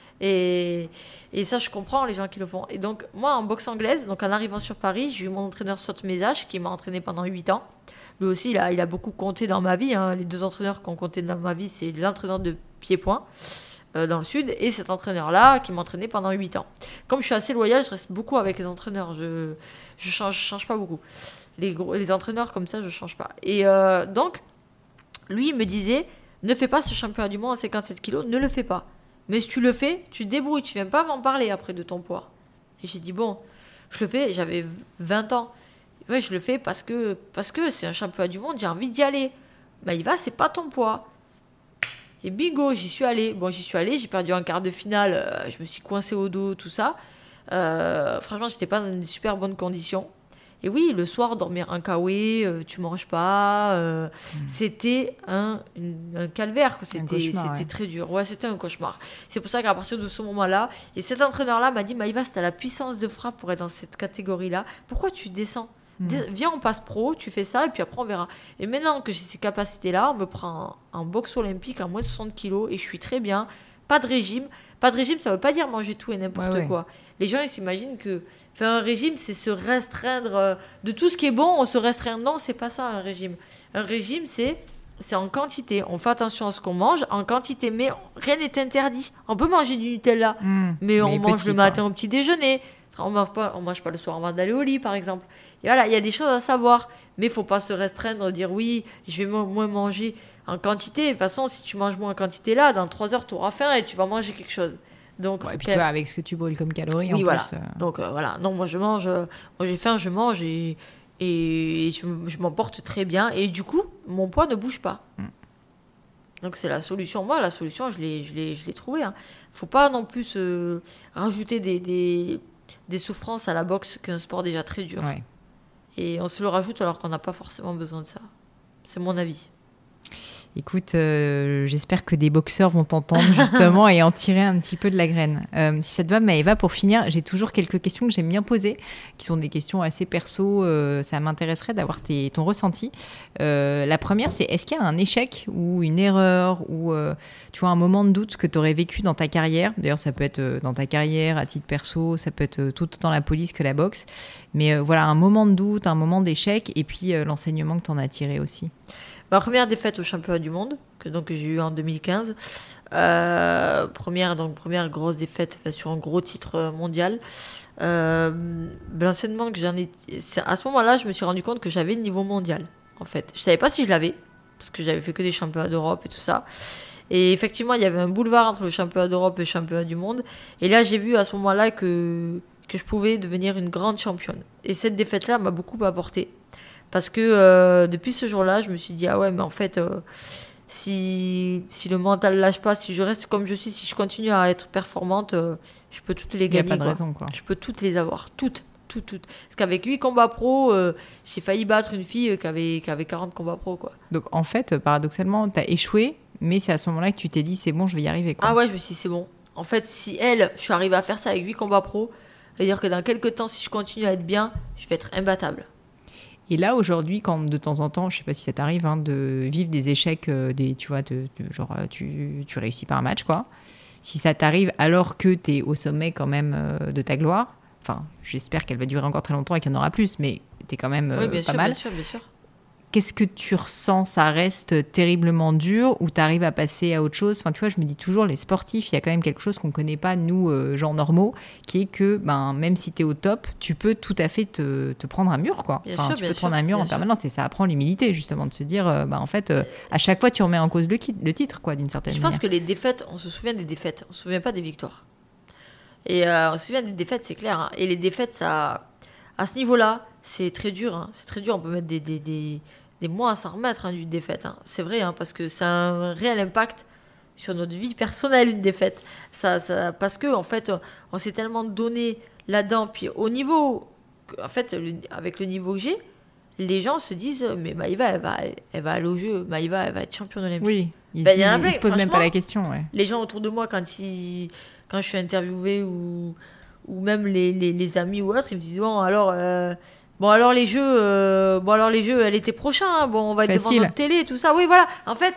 Et, et ça, je comprends les gens qui le font. Et donc, moi, en boxe anglaise, donc en arrivant sur Paris, j'ai eu mon entraîneur Saute Mézage qui m'a entraîné pendant huit ans. Lui aussi, il a, il a beaucoup compté dans ma vie. Hein. Les deux entraîneurs qui ont compté dans ma vie, c'est l'entraîneur de pied-point. Dans le sud, et cet entraîneur-là qui m'entraînait pendant huit ans. Comme je suis assez loyale, je reste beaucoup avec les entraîneurs, je je change, je change pas beaucoup. Les, gros, les entraîneurs comme ça, je change pas. Et euh, donc, lui, il me disait, ne fais pas ce championnat du monde à cinquante-sept kilos, ne le fais pas. Mais si tu le fais, tu te débrouilles, tu viens pas m'en parler après de ton poids. Et j'ai dit, bon, je le fais, j'avais vingt ans. Ouais, je le fais parce que, parce que c'est un championnat du monde, j'ai envie d'y aller. Bah, il va, c'est pas ton poids. Et bingo, j'y suis allée. Bon, j'y suis allée, j'ai perdu en quart de finale, euh, je me suis coincée au dos, tout ça. Euh, franchement, j'étais pas dans des super bonnes conditions. Et oui, le soir, dormir un caouet, euh, tu manges pas, euh, mmh. c'était un, une, un calvaire, quoi. C'était, un cauchemar, c'était ouais. très dur. Ouais, c'était un cauchemar. C'est pour ça qu'à partir de ce moment-là, et cet entraîneur-là m'a dit, Maëva, si t'as la puissance de frappe pour être dans cette catégorie-là, pourquoi tu descends ? Mmh. Viens, on passe pro, tu fais ça, et puis après, on verra. Et maintenant que j'ai ces capacités-là, on me prend en, en boxe olympique à moins de soixante kilos, et je suis très bien. Pas de régime. Pas de régime, ça ne veut pas dire manger tout et n'importe ouais, quoi. Ouais. Les gens, ils s'imaginent que faire un régime, c'est se restreindre euh, de tout ce qui est bon, on se restreint. Non, c'est pas ça, un régime. Un régime, c'est, c'est en quantité. On fait attention à ce qu'on mange en quantité, mais rien n'est interdit. On peut manger du Nutella, mmh, mais, mais on mange petit, le matin quoi. Au petit déjeuner. On ne mange pas, on mange pas le soir avant d'aller au lit, par exemple. Et voilà, il y a des choses à savoir. Mais il ne faut pas se restreindre, dire oui, je vais moins manger en quantité. De toute façon, si tu manges moins en quantité là, dans trois heures, tu auras faim et tu vas manger quelque chose. Donc, ouais, et puis toi, avec ce que tu brûles comme calories, oui, en voilà. plus. Euh... Donc euh, voilà, non, moi je mange, euh, moi j'ai faim, je mange et, et je, je m'en porte très bien. Et du coup, mon poids ne bouge pas. Mm. Donc c'est la solution. Moi, la solution, je l'ai, je l'ai, je l'ai trouvée. Il hein. ne faut pas non plus euh, rajouter des, des, des souffrances à la boxe, qu'un sport déjà très dur. Ouais. Et on se le rajoute alors qu'on n'a pas forcément besoin de ça. C'est mon avis. Écoute, euh, j'espère que des boxeurs vont t'entendre justement et en tirer un petit peu de la graine. Euh, si ça te va, Maëva, pour finir, j'ai toujours quelques questions que j'aime bien poser, qui sont des questions assez perso. Euh, ça m'intéresserait d'avoir tes, ton ressenti. Euh, la première, c'est est-ce qu'il y a un échec ou une erreur ou euh, tu vois, un moment de doute que tu aurais vécu dans ta carrière ? D'ailleurs, ça peut être dans ta carrière, à titre perso, ça peut être tout autant la police que la boxe. Mais euh, voilà, un moment de doute, un moment d'échec et puis euh, l'enseignement que tu en as tiré aussi. Ma première défaite au championnat du monde, que donc j'ai eu en deux mille quinze. Euh, première, donc, première grosse défaite sur un gros titre mondial. Euh, l'enseignement que j'en ai... À ce moment-là, je me suis rendu compte que j'avais le niveau mondial, en fait. Je ne savais pas si je l'avais, parce que j'avais fait que des championnats d'Europe et tout ça. Et effectivement, il y avait un boulevard entre le championnat d'Europe et le championnat du monde. Et là, j'ai vu à ce moment-là que, que je pouvais devenir une grande championne. Et cette défaite-là m'a beaucoup apporté. Parce que euh, depuis ce jour-là, je me suis dit, ah ouais, mais en fait, euh, si, si le mental lâche pas, si je reste comme je suis, si je continue à être performante, euh, je peux toutes les gagner. Il n'y a pas de quoi. raison, quoi. Je peux toutes les avoir, toutes, toutes, toutes. Parce qu'avec huit combats pro, euh, j'ai failli battre une fille qui avait, qui avait quarante combats pro, quoi. Donc en fait, paradoxalement, tu as échoué, mais c'est à ce moment-là que tu t'es dit, c'est bon, je vais y arriver, quoi. Ah ouais, je me suis dit, c'est bon. En fait, si elle, je suis arrivée à faire ça avec huit combats pro, c'est-à-dire que dans quelques temps, si je continue à être bien, je vais être imbattable. Et là, aujourd'hui, quand de temps en temps, je sais pas si ça t'arrive, hein, de vivre des échecs, euh, des, tu vois, de, de- genre euh, tu, tu réussis pas un match, quoi. Si ça t'arrive alors que tu es au sommet quand même euh, de ta gloire, enfin, j'espère qu'elle va durer encore très longtemps et qu'il y en aura plus, mais tu es quand même euh, oui, bien pas sûr, mal. bien sûr, bien sûr. Qu'est-ce que tu ressens? Ça reste terriblement dur ou tu arrives à passer à autre chose? Enfin, tu vois, je me dis toujours, les sportifs, il y a quand même quelque chose qu'on ne connaît pas, nous, euh, gens normaux, qui est que ben, même si tu es au top, tu peux tout à fait te, te prendre un mur, quoi. Bien Enfin, sûr, tu bien peux te prendre sûr, un mur bien en sûr. permanence et ça apprend l'humilité, justement, de se dire, euh, ben, en fait, euh, à chaque fois, tu remets en cause le, qui- le titre, quoi, d'une certaine Je manière. pense que les défaites, on se souvient des défaites, on se souvient pas des victoires. Et euh, on se souvient des défaites, c'est clair. hein. Et les défaites, ça, à ce niveau-là, c'est très dur. hein. C'est très dur. On peut mettre des, des, des, des mois à s'en remettre hein, d'une défaite. hein. C'est vrai, hein, parce que ça a un réel impact sur notre vie personnelle, une défaite. Ça, ça, parce que, en fait, on s'est tellement donné là-dedans. Puis au niveau, en fait, le- avec le niveau que j'ai, les gens se disent, mais Maïva, elle va, elle va aller au jeu. Maïva, elle va être championne olympique. Oui, ils, Ben, se, il y en a disent- plein, ils se posent même pas franchement. la question, ouais. Les gens autour de moi, quand, ils, quand je suis interviewée ou, ou même les, les, les amis ou autres, ils me disent bon alors, euh, bon alors les jeux, euh, bon alors les jeux, elle était prochain, hein, bon on va être devant Facile. notre télé, tout ça. Oui voilà. En fait,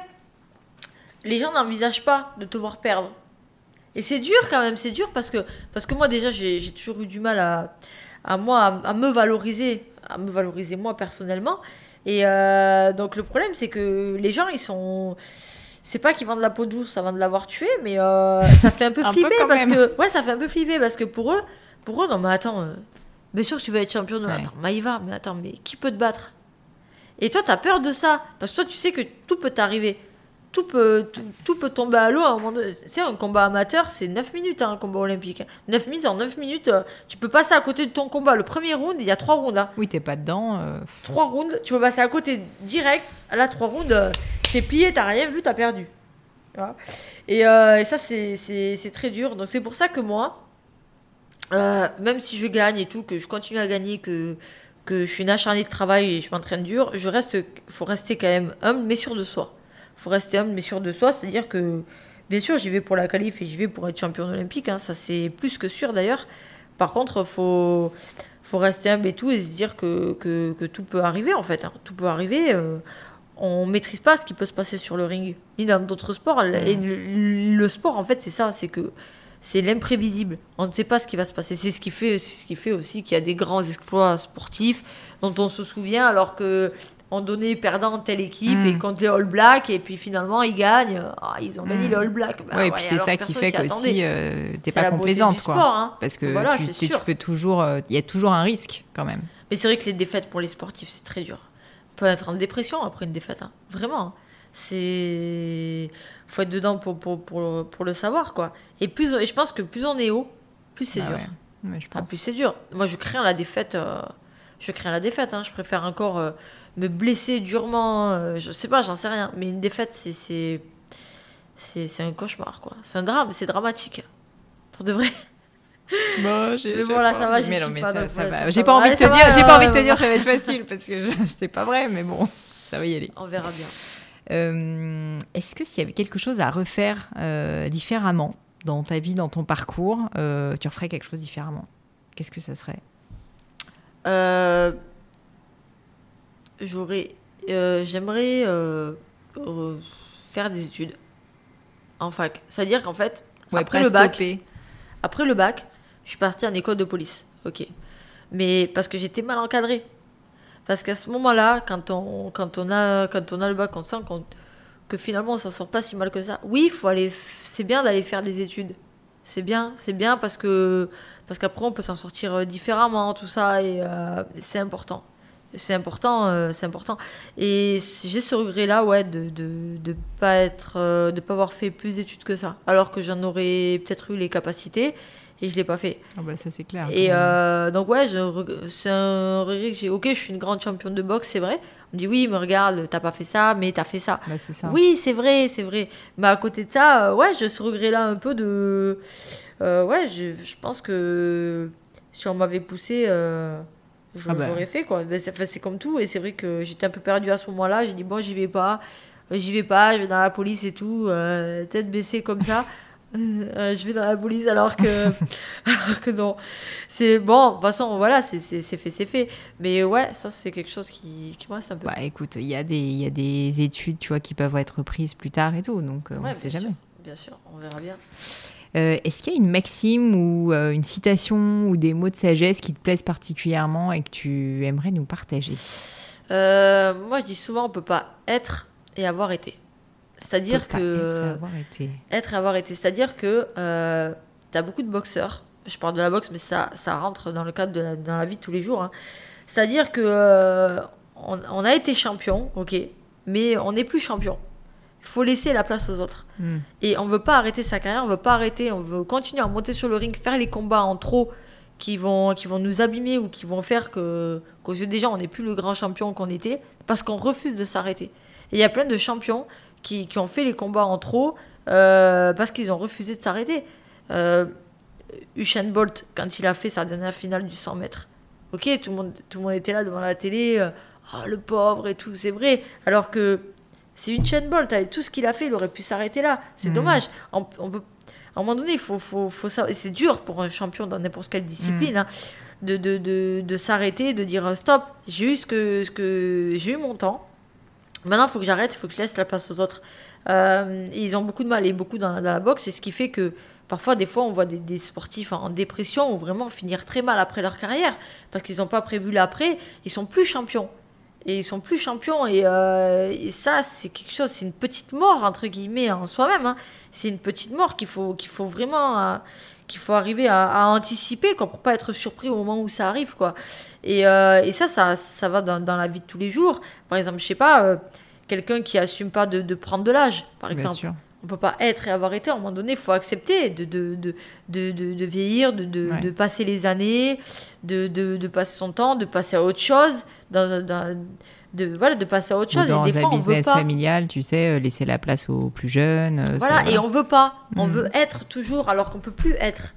les gens n'envisagent pas de te voir perdre. Et c'est dur quand même, c'est dur parce que parce que moi déjà j'ai j'ai toujours eu du mal à à moi à, à me valoriser, à me valoriser moi personnellement. Et euh, donc le problème c'est que les gens ils sont c'est pas qu'ils vendent la peau douce avant de l'avoir tué, mais euh, ça fait un peu Un peu flipper quand parce même. que ouais, ça fait un peu flipper parce que pour eux, pour eux non mais attends, euh, bien sûr que tu vas être champion, de... Ouais. attends, Maïva, mais attends, mais qui peut te battre? Et toi t'as peur de ça parce que toi tu sais que tout peut t'arriver. Tout peut, tout, tout peut tomber à l'eau à un moment donné. Tu sais, un combat amateur, c'est neuf minutes, hein, un combat olympique. neuf minutes, en neuf minutes, euh, tu peux passer à côté de ton combat. Le premier round, il y a trois rounds. Hein. Oui, t'es pas dedans. euh, Trois rounds, tu peux passer à côté direct. Là, trois rounds, euh, c'est plié, t'as rien vu, t'as perdu. Tu vois. Et, euh, et ça, c'est, c'est, c'est très dur. Donc, c'est pour ça que moi, euh, même si je gagne et tout, que je continue à gagner, que, que je suis une acharnée de travail et je m'entraîne dur, je reste, faut rester quand même humble, mais sûr de soi. Faut rester humble, mais sûr de soi. C'est-à-dire que, bien sûr, j'y vais pour la qualif et j'y vais pour être championne olympique. Hein, ça, c'est plus que sûr d'ailleurs. Par contre, faut, faut rester humble et tout et se dire que, que, que tout peut arriver en fait. hein. Tout peut arriver. Euh, on maîtrise pas ce qui peut se passer sur le ring, ni dans d'autres sports. Et le, le sport, en fait, c'est ça, c'est que c'est l'imprévisible. On ne sait pas ce qui va se passer. C'est ce qui fait, c'est ce qui fait aussi qu'il y a des grands exploits sportifs dont on se souvient, alors que on donnait perdant telle équipe Mm. et contre les All Blacks et puis finalement ils gagnent. Ah, ils ont gagné Mm. les All Blacks. Bah ouais, et ouais, puis c'est alors ça qui personne fait s'y qu'aussi attendait. euh, t'es C'est pas la beauté complaisante, du quoi. sport, hein. Parce que Voilà, tu, c'est tu- sûr. tu peux toujours, euh, il y a toujours un risque quand même. Mais c'est vrai que les défaites pour les sportifs, c'est très dur. On peut être en dépression après une défaite. hein. Vraiment. hein. C'est. Faut être dedans pour, pour, pour, pour le savoir, quoi. Et, plus, et je pense que plus on est haut, plus c'est Ah dur. ouais. Ouais, je Ah, pense. plus c'est dur. Moi, je crains la défaite. euh, Je crains la défaite. hein. Je préfère encore euh, me blesser durement. euh, Je sais pas, j'en sais rien. Mais une défaite, c'est. C'est, c'est, c'est un cauchemar, quoi. C'est un drame, c'est dramatique. Pour de vrai. Bon, j'ai, Mais j'ai bon, là, pas ça va, envie. j'y Mais suis non, mais pas, ça, donc ça voilà, va. ça- J'ai ça pas va. envie de Ouais, te ça dire, va, j'ai ouais, pas envie de ouais, te dire ouais. ça va être facile parce que je- c'est pas vrai, mais bon, ça va y aller. On verra bien. Euh, est-ce que s'il y avait quelque chose à refaire euh, différemment dans ta vie, dans ton parcours, euh, tu referais quelque chose différemment? Qu'est-ce que ça serait? Euh, j'aurais, euh, j'aimerais euh, euh, faire des études en fac. C'est-à-dire qu'en fait, Ouais, après pas le bac, stopper. après le bac, je suis partie en école de police. Ok, mais parce que j'étais mal encadrée. Parce qu'à ce moment-là, quand on, quand on a, quand on a le bac, on sent qu'on- que finalement on s'en sort pas si mal que ça. Oui, faut aller, c'est bien d'aller faire des études. C'est bien, c'est bien parce que parce qu'après on peut s'en sortir euh, différemment, tout ça, et euh, c'est important. C'est important, euh, c'est important. Et j'ai ce regret-là, ouais, de de de pas être, euh, de pas avoir fait plus d'études que ça, alors que j'en aurais peut-être eu les capacités. et je l'ai pas fait. Ah bah ça c'est clair. Et euh, donc ouais, je, c'est un regret que j'ai. Ok, je suis une grande championne de boxe, c'est vrai. On me dit oui, mais regarde, t'as pas fait ça, mais t'as fait ça. Bah, c'est ça. Oui, c'est vrai, c'est vrai. Mais à côté de ça, euh, ouais, j'ai ce regret-là un peu de. Euh, ouais, je, je pense que si on m'avait poussé, euh, je, Ah bah. j'aurais fait quoi. Ben, c'est, enfin, c'est comme tout, et c'est vrai que j'étais un peu perdue à ce moment-là. J'ai dit bon, j'y vais pas, j'y vais pas, je vais dans la police et tout, euh, tête baissée comme ça. Euh, je vais dans la police alors que, alors que non. C'est bon, de toute façon, voilà, c'est, c'est, c'est fait, c'est fait. Mais ouais, ça, c'est quelque chose qui, qui me reste un peu. Bah écoute, il y, a des, il y a des études, tu vois, qui peuvent être prises plus tard et tout, donc euh, on Ouais, ne sait bien jamais. sûr, bien sûr, on verra bien. Euh, est-ce qu'il y a une maxime ou euh, une citation ou des mots de sagesse qui te plaisent particulièrement et que tu aimerais nous partager? Euh, moi, je dis souvent, on peut pas être et avoir été. C'est-à-dire Peut que pas être et avoir été. être et avoir été, c'est-à-dire que euh, tu as beaucoup de boxeurs. Je parle de la boxe, mais ça, ça rentre dans le cadre de la, dans la vie de tous les jours. Hein. C'est-à-dire que euh, on, on a été champion, ok, mais on n'est plus champion. Il faut laisser la place aux autres. Mm. Et on veut pas arrêter sa carrière, on veut pas arrêter, on veut continuer à monter sur le ring, faire les combats en trop qui vont, qui vont nous abîmer ou qui vont faire que, qu'aux yeux des gens, on n'est plus le grand champion qu'on était, parce qu'on refuse de s'arrêter. Et il y a plein de champions qui, qui ont fait les combats en trop euh, parce qu'ils ont refusé de s'arrêter. Euh, Usain Bolt, quand il a fait sa dernière finale du cent mètres, ok, tout le monde, tout le monde était là devant la télé, euh, oh, le pauvre et tout, c'est vrai. Alors que c'est Usain Bolt, avec tout ce qu'il a fait, il aurait pu s'arrêter là. C'est mmh. dommage. On, on peut, à un moment donné, il faut, faut, faut ça. Et c'est dur pour un champion dans n'importe quelle discipline. Mmh. Hein, de, de, de, de s'arrêter, de dire stop, j'ai eu, ce que, ce que, j'ai eu mon temps. Maintenant, il faut que j'arrête, il faut que je laisse la place aux autres. Euh, ils ont beaucoup de mal et beaucoup dans, dans la boxe. C'est ce qui fait que parfois, des fois, on voit des, des sportifs en dépression ou vraiment finir très mal après leur carrière parce qu'ils n'ont pas prévu l'après. Ils sont plus champions. Et ils sont plus champions. Et, euh, et ça, c'est quelque chose, c'est une petite mort, entre guillemets, en soi-même. Hein. C'est une petite mort qu'il faut, qu'il faut vraiment... Euh, qu'il faut arriver à, à anticiper quoi, pour pas être surpris au moment où ça arrive. Quoi. Et, euh, et ça, ça, ça va dans, dans la vie de tous les jours. Par exemple, je sais pas, euh, quelqu'un qui assume pas de, de prendre de l'âge, par exemple. Bien sûr. On peut pas être et avoir été. À un moment donné, il faut accepter de, de, de, de, de, de vieillir, de, de, ouais. de passer les années, de, de, de passer son temps, de passer à autre chose, dans, dans, de, voilà, de passer à autre chose. Ou dans et des un fois, business on veut pas. familial, tu sais, laisser la place aux plus jeunes. Voilà, ça, et on veut pas. On mmh. veut être toujours alors qu'on peut plus être.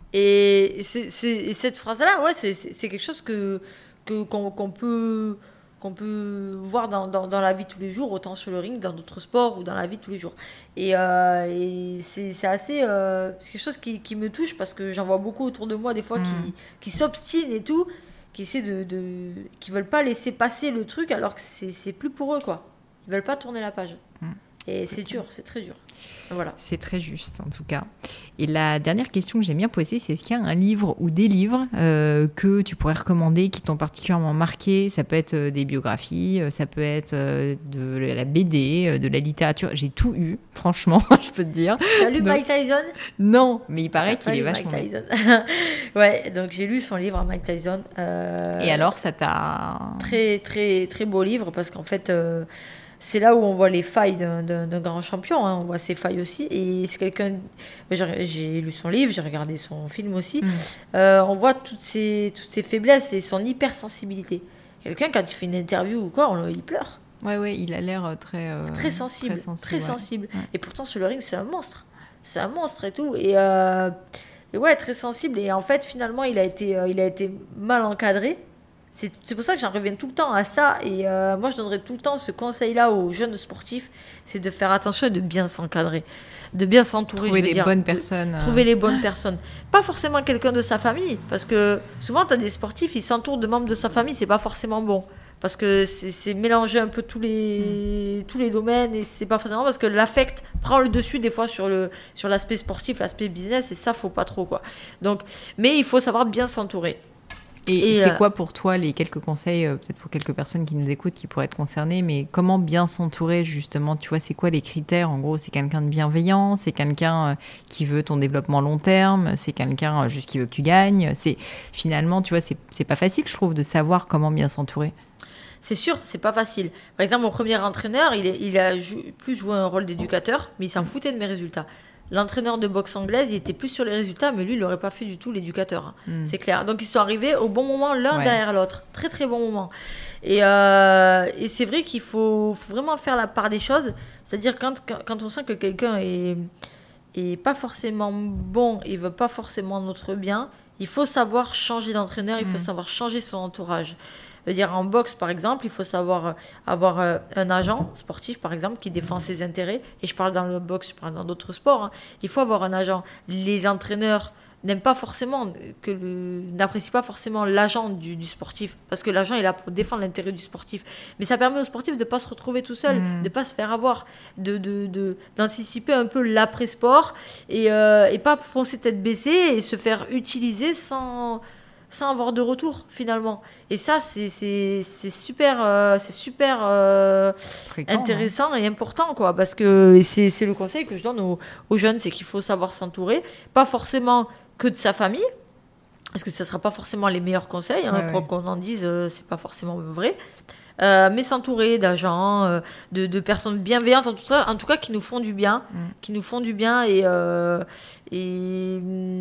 Et, c'est, c'est, et cette phrase-là, ouais, c'est, c'est, c'est quelque chose que, que, qu'on, qu'on, peut, qu'on peut voir dans, dans, dans la vie de tous les jours, autant sur le ring, dans d'autres sports ou dans la vie de tous les jours. Et, euh, et c'est, c'est assez... Euh, c'est quelque chose qui, qui me touche parce que j'en vois beaucoup autour de moi des fois mmh. qui, qui s'obstinent et tout, qui essaient de, de... qui veulent pas laisser passer le truc alors que c'est, c'est plus pour eux, quoi. Ils veulent pas tourner la page. Mmh. Et c'est dur, c'est très dur. Voilà. C'est très juste, en tout cas. Et la dernière question que j'aime bien poser, c'est est-ce qu'il y a un livre ou des livres euh, que tu pourrais recommander, qui t'ont particulièrement marqué? Ça peut être euh, des biographies, euh, ça peut être euh, de la B D, euh, de la littérature. J'ai tout eu, franchement, je peux te dire. Tu as lu donc... Mike Tyson? Non, mais il paraît qu'il est vachement Mike Tyson. Ouais, donc j'ai lu son livre, Mike Tyson. Euh... Et alors, ça t'a... Très, très, très beau livre, parce qu'en fait... Euh... c'est là où on voit les failles d'un, d'un, d'un grand champion, hein. On voit ses failles aussi. Et c'est quelqu'un... J'ai, j'ai lu son livre, j'ai regardé son film aussi. Mmh. Euh, on voit toutes ses, toutes ses faiblesses et son hypersensibilité. Quelqu'un, quand il fait une interview ou quoi, on, il pleure. Ouais, ouais, il a l'air très... Euh, très sensible, très sensible. Très ouais. sensible. Ouais. Et pourtant, sur le ring, c'est un monstre. C'est un monstre et tout. Et, euh, et ouais, très sensible. Et en fait, finalement, il a été, euh, il a été mal encadré. C'est, c'est pour ça que j'en reviens tout le temps à ça. Et euh, moi, je donnerais tout le temps ce conseil-là aux jeunes sportifs, c'est de faire attention et de bien s'encadrer, de bien s'entourer. Trouver je veux les dire, bonnes personnes. Trouver les bonnes personnes. Pas forcément quelqu'un de sa famille, parce que souvent, tu as des sportifs, ils s'entourent de membres de sa famille, c'est pas forcément bon. Parce que c'est, c'est mélanger un peu tous les, mmh. tous les domaines, et c'est pas forcément parce que l'affect prend le dessus des fois sur, le, sur l'aspect sportif, l'aspect business, et ça, faut pas trop, quoi. Donc, mais il faut savoir bien s'entourer. Et, et c'est euh, quoi pour toi les quelques conseils, euh, peut-être pour quelques personnes qui nous écoutent, qui pourraient être concernées, mais comment bien s'entourer justement, tu vois, c'est quoi les critères? En gros, c'est quelqu'un de bienveillant, c'est quelqu'un euh, qui veut ton développement long terme, c'est quelqu'un euh, juste qui veut que tu gagnes. C'est, finalement, tu vois, c'est, c'est pas facile, je trouve, de savoir comment bien s'entourer. C'est sûr, c'est pas facile. Par exemple, mon premier entraîneur, il, est, il a jou- plus joué un rôle d'éducateur, mais il s'en foutait de mes résultats. l'entraîneur de boxe anglaise, il était plus sur les résultats, mais lui, il n'aurait pas fait du tout l'éducateur. Mm. C'est clair. Donc, ils sont arrivés au bon moment, l'un ouais. derrière l'autre. Très, très bon moment. Et, euh, et c'est vrai qu'il faut, faut vraiment faire la part des choses. C'est-à-dire, quand, quand, quand on sent que quelqu'un est, est pas forcément bon et veut pas forcément notre bien, il faut savoir changer d'entraîneur, il faut mm. savoir changer son entourage. Je veux dire, en boxe, par exemple, il faut savoir avoir euh, un agent sportif, par exemple, qui défend ses intérêts. Et je parle dans le boxe, je parle dans d'autres sports. Hein. Il faut avoir un agent. Les entraîneurs n'aiment pas forcément, que le, n'apprécient pas forcément l'agent du, du sportif. Parce que l'agent est là pour défendre l'intérêt du sportif. Mais ça permet au sportif de ne pas se retrouver tout seul, mmh. de ne pas se faire avoir, de, de, de, d'anticiper un peu l'après-sport et, euh, et pas foncer tête baissée et se faire utiliser sans... sans avoir de retour finalement. Et ça, c'est, c'est, c'est super, euh, c'est super euh, Fréquent, intéressant hein. et important, quoi, parce que c'est, c'est le conseil que je donne aux, aux jeunes, c'est qu'il faut savoir s'entourer, pas forcément que de sa famille, parce que ça ne sera pas forcément les meilleurs conseils, hein, ouais, quoi ouais. qu'on en dise, euh, c'est pas forcément vrai. Euh, mais s'entourer d'agents, euh, de, de personnes bienveillantes, en tout, ça, en tout cas qui nous font du bien, mm. qui nous font du bien et, euh, et,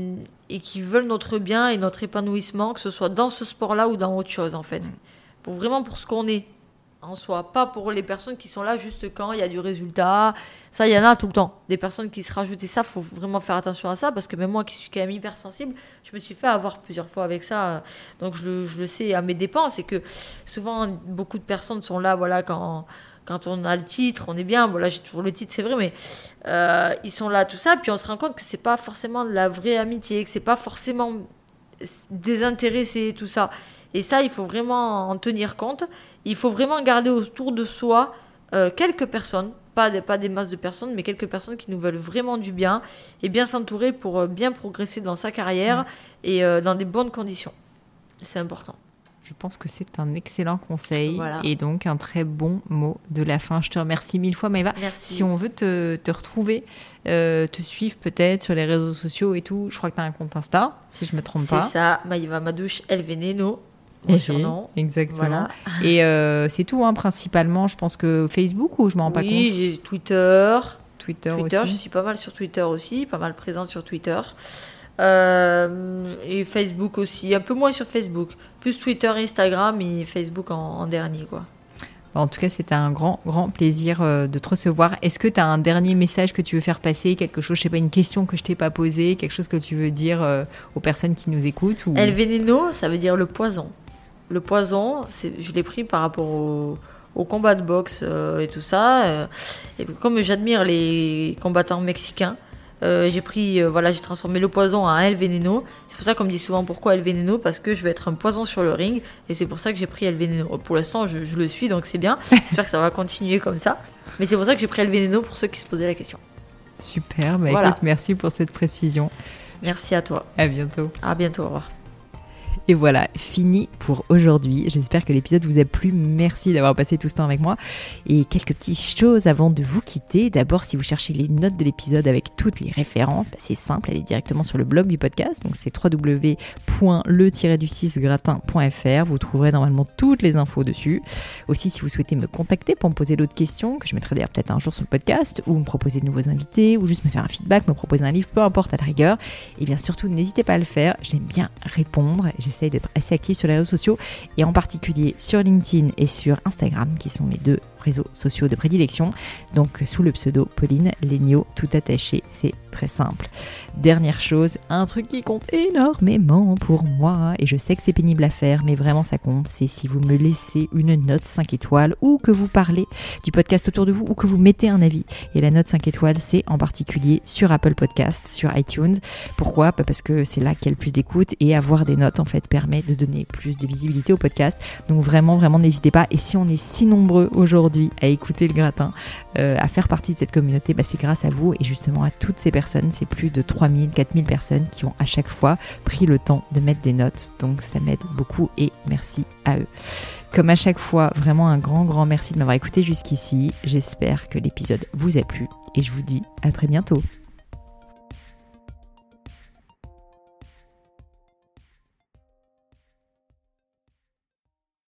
et qui veulent notre bien et notre épanouissement, que ce soit dans ce sport-là ou dans autre chose en fait. Mm. Pour, vraiment pour ce qu'on est en soi, pas pour les personnes qui sont là juste quand il y a du résultat. Ça, il y en a tout le temps. Des personnes qui se rajoutent et ça, il faut vraiment faire attention à ça parce que même moi qui suis quand même hypersensible, je me suis fait avoir plusieurs fois avec ça. Donc je le, je le sais à mes dépens. C'est que souvent, beaucoup de personnes sont là voilà, quand, quand on a le titre, on est bien. Bon, là, j'ai toujours le titre, c'est vrai, mais euh, ils sont là, tout ça. Puis on se rend compte que c'est pas forcément de la vraie amitié, que c'est pas forcément désintéressé, tout ça. Et ça, il faut vraiment en tenir compte. Il faut vraiment garder autour de soi euh, quelques personnes, pas des, pas des masses de personnes, mais quelques personnes qui nous veulent vraiment du bien et bien s'entourer pour euh, bien progresser dans sa carrière mmh. et euh, dans des bonnes conditions. C'est important. Je pense que c'est un excellent conseil voilà. et donc un très bon mot de la fin. Je te remercie mille fois, Maëva. Merci. Si on veut te, te retrouver, euh, te suivre peut-être sur les réseaux sociaux et tout, je crois que tu as un compte Insta, si je ne me trompe c'est pas. C'est ça, Maëva Madouche El Veneno. Mon surnom. Exactement. Voilà. Et euh, c'est tout, hein, principalement. Je pense que Facebook ou je m'en rends pas oui, compte. Oui, j'ai Twitter. Twitter, Twitter aussi. Je suis pas mal sur Twitter aussi, pas mal présente sur Twitter. Euh, et Facebook aussi, un peu moins sur Facebook. Plus Twitter, Instagram et Facebook en, en dernier, quoi. En tout cas, c'était un grand, grand plaisir euh, de te recevoir. Est-ce que tu as un dernier message que tu veux faire passer, quelque chose, je sais pas, une question que je t'ai pas posée, quelque chose que tu veux dire euh, aux personnes qui nous écoutent ou... El Veneno, ça veut dire le poison. Le poison, c'est, je l'ai pris par rapport au, au combat de boxe euh, et tout ça. Euh, et comme j'admire les combattants mexicains, euh, j'ai pris, euh, voilà, j'ai transformé le poison en El Veneno. C'est pour ça qu'on me dit souvent pourquoi El Veneno, parce que je veux être un poison sur le ring. Et c'est pour ça que j'ai pris El Veneno. Pour l'instant, je, je le suis, donc c'est bien. J'espère que ça va continuer comme ça. Mais c'est pour ça que j'ai pris El Veneno pour ceux qui se posaient la question. Super, bah voilà. Écoute, merci pour cette précision. Merci à toi. À bientôt. À bientôt, au revoir. Et voilà, fini pour aujourd'hui. J'espère que l'épisode vous a plu. Merci d'avoir passé tout ce temps avec moi. Et quelques petites choses avant de vous quitter. D'abord, si vous cherchez les notes de l'épisode avec toutes les références, bah c'est simple, allez directement sur le blog du podcast. Donc c'est w w w point le tiret du six gratin point f r. Vous trouverez normalement toutes les infos dessus. Aussi, si vous souhaitez me contacter pour me poser d'autres questions, que je mettrai d'ailleurs peut-être un jour sur le podcast, ou me proposer de nouveaux invités, ou juste me faire un feedback, me proposer un livre, peu importe à la rigueur, et bien surtout, n'hésitez pas à le faire. J'aime bien répondre. J'essaie d'être assez active sur les réseaux sociaux et en particulier sur LinkedIn et sur Instagram qui sont mes deux réseaux sociaux de prédilection, donc sous le pseudo Pauline Léniaud, tout attaché, c'est très simple. Dernière chose, un truc qui compte énormément pour moi, et je sais que c'est pénible à faire, mais vraiment ça compte, c'est si vous me laissez une note cinq étoiles, ou que vous parlez du podcast autour de vous, ou que vous mettez un avis. Et la note cinq étoiles, c'est en particulier sur Apple Podcast, sur iTunes. Pourquoi ? Parce que c'est là qu'il y a le plus d'écoute, et avoir des notes, en fait, permet de donner plus de visibilité au podcast. Donc vraiment, vraiment, n'hésitez pas. Et si on est si nombreux aujourd'hui à écouter le gratin, euh, à faire partie de cette communauté, bah c'est grâce à vous et justement à toutes ces personnes. C'est plus de trois mille, quatre mille personnes qui ont à chaque fois pris le temps de mettre des notes. Donc ça m'aide beaucoup et merci à eux. Comme à chaque fois, vraiment un grand, grand merci de m'avoir écouté jusqu'ici. J'espère que l'épisode vous a plu et je vous dis à très bientôt.